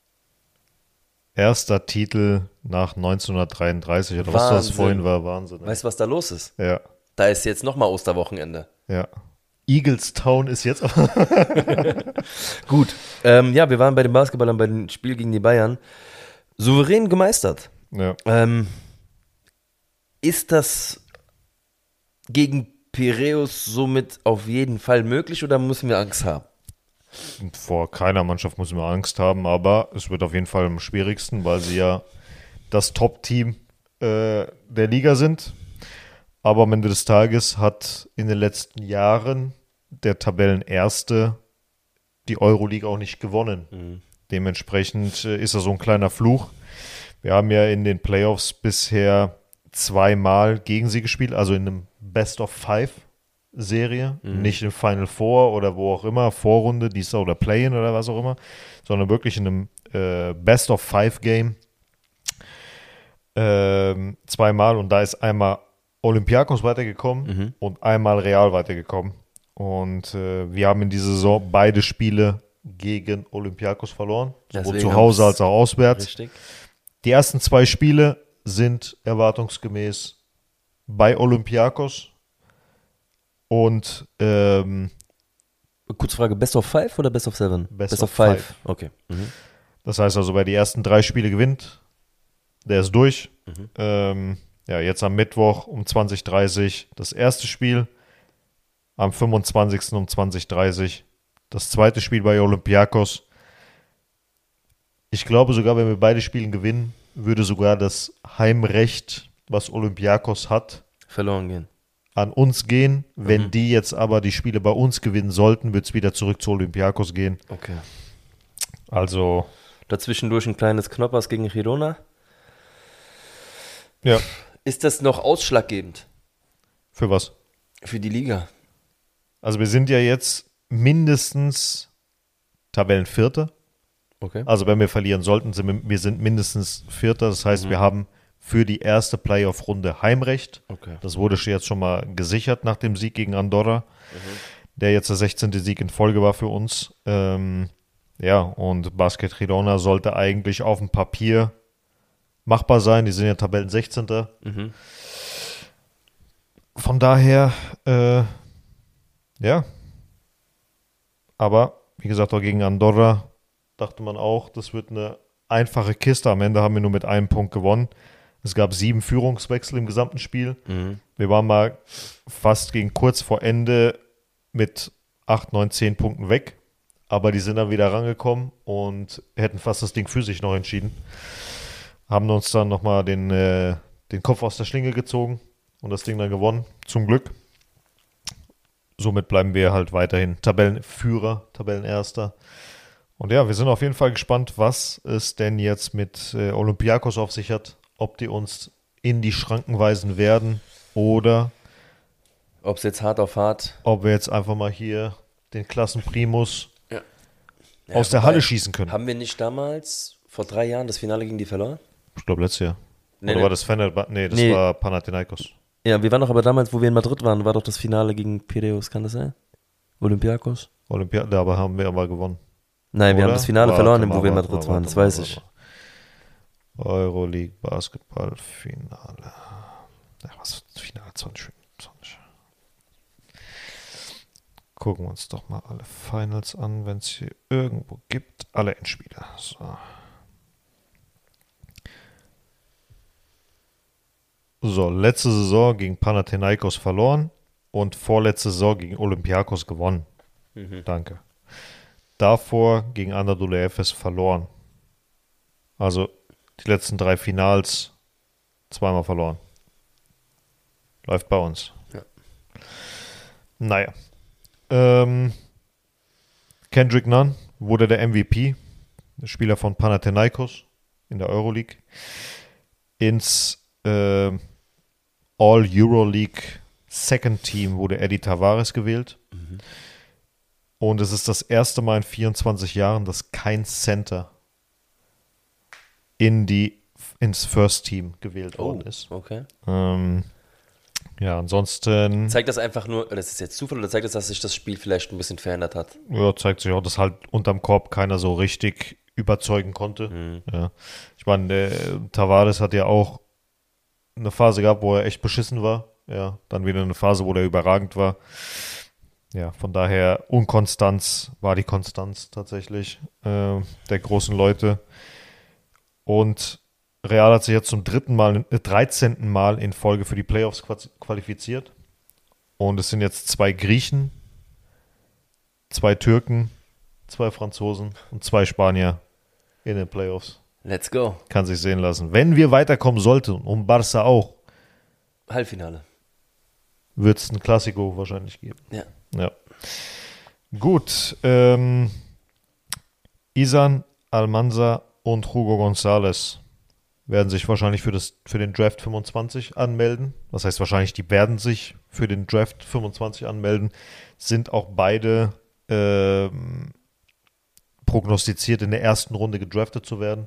Erster Titel nach neunzehnhundertdreiunddreißig oder was das vorhin war, Wahnsinn. Weißt du, was da los ist? Ja. Da ist jetzt nochmal Osterwochenende. Ja. Eagles Town ist jetzt auch. Gut. Ähm, ja, wir waren bei den Basketballern bei dem Spiel gegen die Bayern. Souverän gemeistert. Ja. Ähm, ist das gegen Piräus somit auf jeden Fall möglich oder müssen wir Angst haben? Vor keiner Mannschaft müssen wir Angst haben, aber es wird auf jeden Fall am schwierigsten, weil sie ja das Top-Team äh, der Liga sind. Aber am Ende des Tages hat in den letzten Jahren der Tabellenerste die Euroleague auch nicht gewonnen. Mhm. Dementsprechend äh, ist das so ein kleiner Fluch. Wir haben ja in den Playoffs bisher zweimal gegen sie gespielt, also in einem Best-of-Five-Serie, mhm. nicht im Final Four oder wo auch immer, Vorrunde, dies oder Play-In oder was auch immer, sondern wirklich in einem äh, Best-of-Five-Game ähm, zweimal und da ist einmal Olympiakos weitergekommen mhm. und einmal Real weitergekommen. Und äh, wir haben in dieser Saison beide Spiele gegen Olympiakos verloren, sowohl Deswegen zu Hause als auch auswärts. Richtig. Die ersten zwei Spiele sind erwartungsgemäß bei Olympiakos und ähm, Kurze Frage, Best of Five oder Best of Seven? Best, Best of, of Five. five. Okay. Mhm. Das heißt also, wer die ersten drei Spiele gewinnt, der ist durch. Mhm. Ähm, ja, jetzt am Mittwoch um zwanzig Uhr dreißig das erste Spiel. Am fünfundzwanzigsten um zwanzig Uhr dreißig das zweite Spiel bei Olympiakos. Ich glaube sogar, wenn wir beide Spiele gewinnen, würde sogar das Heimrecht, was Olympiakos hat, verloren gehen. An uns gehen. Wenn Mhm. die jetzt aber die Spiele bei uns gewinnen sollten, wird es wieder zurück zu Olympiakos gehen. Okay. Also, Dazwischendurch ein kleines Knoppers gegen Girona. ja. Ist das noch ausschlaggebend Für was? für die Liga? Also wir sind ja jetzt mindestens Tabellenvierter. Okay. Also wenn wir verlieren sollten, sind wir, wir sind mindestens Vierter. Das heißt, Mhm. wir haben für die erste Playoff-Runde Heimrecht. Okay. Das wurde jetzt schon mal gesichert nach dem Sieg gegen Andorra, der jetzt der sechzehnte Sieg in Folge war für uns. Ähm, ja, und Basket Girona sollte eigentlich auf dem Papier machbar sein. Die sind ja Tabellen sechzehnter Mhm. Von daher, äh, ja. Aber, wie gesagt, auch gegen Andorra dachte man auch, das wird eine einfache Kiste. Am Ende haben wir nur mit einem Punkt gewonnen. Es gab sieben Führungswechsel im gesamten Spiel. Mhm. Wir waren mal fast gegen kurz vor Ende mit acht, neun, zehn Punkten weg. Aber die sind dann wieder rangekommen und hätten fast das Ding für sich noch entschieden. Haben uns dann nochmal den, äh, den Kopf aus der Schlinge gezogen und das Ding dann gewonnen. Zum Glück. Somit bleiben wir halt weiterhin Tabellenführer, Tabellenerster. Und ja, wir sind auf jeden Fall gespannt, was es denn jetzt mit äh, Olympiakos auf sich hat. Ob die uns in die Schranken weisen werden oder Ob es jetzt hart auf hart ob wir jetzt einfach mal hier den Klassenprimus Ja, aus der wobei, Halle schießen können. Haben wir nicht damals, vor drei Jahren, das Finale gegen die verloren? Ich glaube, letztes Jahr. Nee, Oder nee. war das Fenerbahce? Nee, das Nee. war Panathinaikos. Ja, wir waren doch aber damals, wo wir in Madrid waren, war doch das Finale gegen Piraeus, kann das sein? Olympiakos? Olympiade, aber haben wir aber gewonnen. Nein, wir Oder? haben das Finale Warte verloren, mal, wo wir in warte Madrid mal, waren, warte das mal, weiß warte ich. mal. Euroleague Basketballfinale. Ja, was ist das Finale zwanzig zwanzig? Gucken wir uns doch mal alle Finals an, wenn es hier irgendwo gibt. Alle Endspiele. So. So, letzte Saison gegen Panathinaikos verloren und vorletzte Saison gegen Olympiakos gewonnen. Mhm. Danke. Davor gegen Anadolu Efes verloren. Also die letzten drei Finals zweimal verloren. Läuft bei uns. Ja. Naja. Ähm, Kendrick Nunn wurde der M V P, der Spieler von Panathinaikos in der Euroleague. Ins äh, All-Euroleague Second Team wurde Eddie Tavares gewählt. Mhm. Und es ist das erste Mal in vierundzwanzig Jahren, dass kein Center in die, ins First Team gewählt Oh, worden ist. okay. Ähm, ja, ansonsten Zeigt das einfach nur, oder das ist jetzt Zufall, oder zeigt das, dass sich das Spiel vielleicht ein bisschen verändert hat? ja, zeigt sich auch, dass halt unterm Korb keiner so richtig überzeugen konnte. Mhm. Ja. Ich meine, äh, Tavares hat ja auch eine Phase gehabt, wo er echt beschissen war. Ja, dann wieder eine Phase, wo er überragend war. Ja, von daher Unkonstanz war die Konstanz tatsächlich äh, der großen Leute. Und Real hat sich jetzt zum dritten Mal, äh, dreizehnten Mal in Folge für die Playoffs qualifiziert. Und es sind jetzt zwei Griechen, zwei Türken, zwei Franzosen und zwei Spanier in den Playoffs. Let's go. Kann sich sehen lassen. Wenn wir weiterkommen sollten, und Barca auch, Halbfinale. wird es ein Klassiko wahrscheinlich geben. Ja. Ja. Gut. Ähm, Isan, Almanza und Hugo González werden sich wahrscheinlich für, das, für den Draft fünfundzwanzig anmelden. Das heißt wahrscheinlich, die werden sich für den Draft fünfundzwanzig anmelden. Sind auch beide ähm, prognostiziert, in der ersten Runde gedraftet zu werden.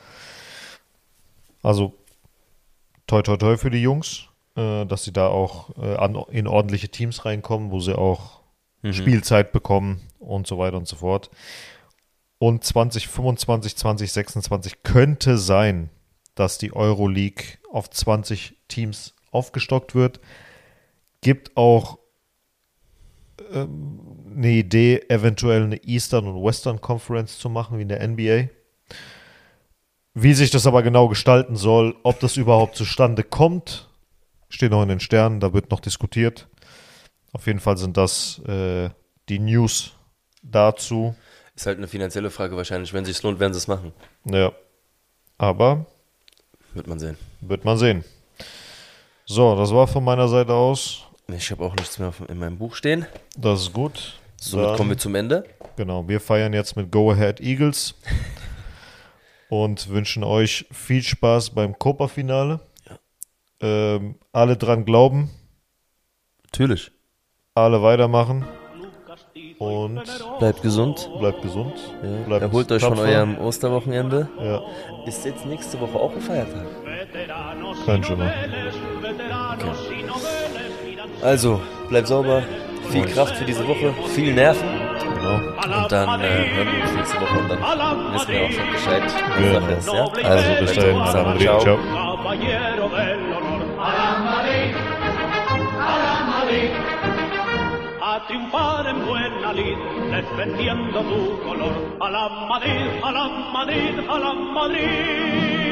Also toi toi toi für die Jungs, äh, dass sie da auch äh, an, in ordentliche Teams reinkommen, wo sie auch mhm. Spielzeit bekommen und so weiter und so fort. Und zwanzig fünfundzwanzig, zwanzig sechsundzwanzig könnte sein, dass die Euroleague auf zwanzig Teams aufgestockt wird. Gibt auch ähm, eine Idee, eventuell eine Eastern und Western Conference zu machen, wie in der N B A. Wie sich das aber genau gestalten soll, ob das überhaupt zustande kommt, steht noch in den Sternen, da wird noch diskutiert. Auf jeden Fall sind das äh, die News dazu. Ist halt eine finanzielle Frage wahrscheinlich. Wenn es sich lohnt, werden sie es machen. Ja, aber wird man sehen. Wird man sehen. So, das war von meiner Seite aus. Ich habe auch nichts mehr in meinem Buch stehen. Das ist gut. Somit Dann, kommen wir zum Ende. Genau, wir feiern jetzt mit Go Ahead Eagles und wünschen euch viel Spaß beim Copa-Finale. Ja. Ähm, alle dran glauben. Natürlich. Alle weitermachen. Und bleibt gesund. Bleibt gesund. Ja. Bleibt Erholt euch tapfer. von eurem Osterwochenende. Ja. Ist jetzt nächste Woche auch ein Feiertag? Kein Schimmer. Okay. Also, bleibt sauber. Viel Kraft für diese Woche. Viel Nerven. Genau. Und dann äh, hören wir uns nächste Woche und dann wissen wir auch schon Bescheid, was Genau. Sache ist. Ja? Also, bis dahin. sauber. Madrid. Ciao. Ciao. Caballero del honor a la Madrid, a la Madrid, a triunfar en buena lid, defendiendo tu color, a la Madrid, a la Madrid, a la Madrid.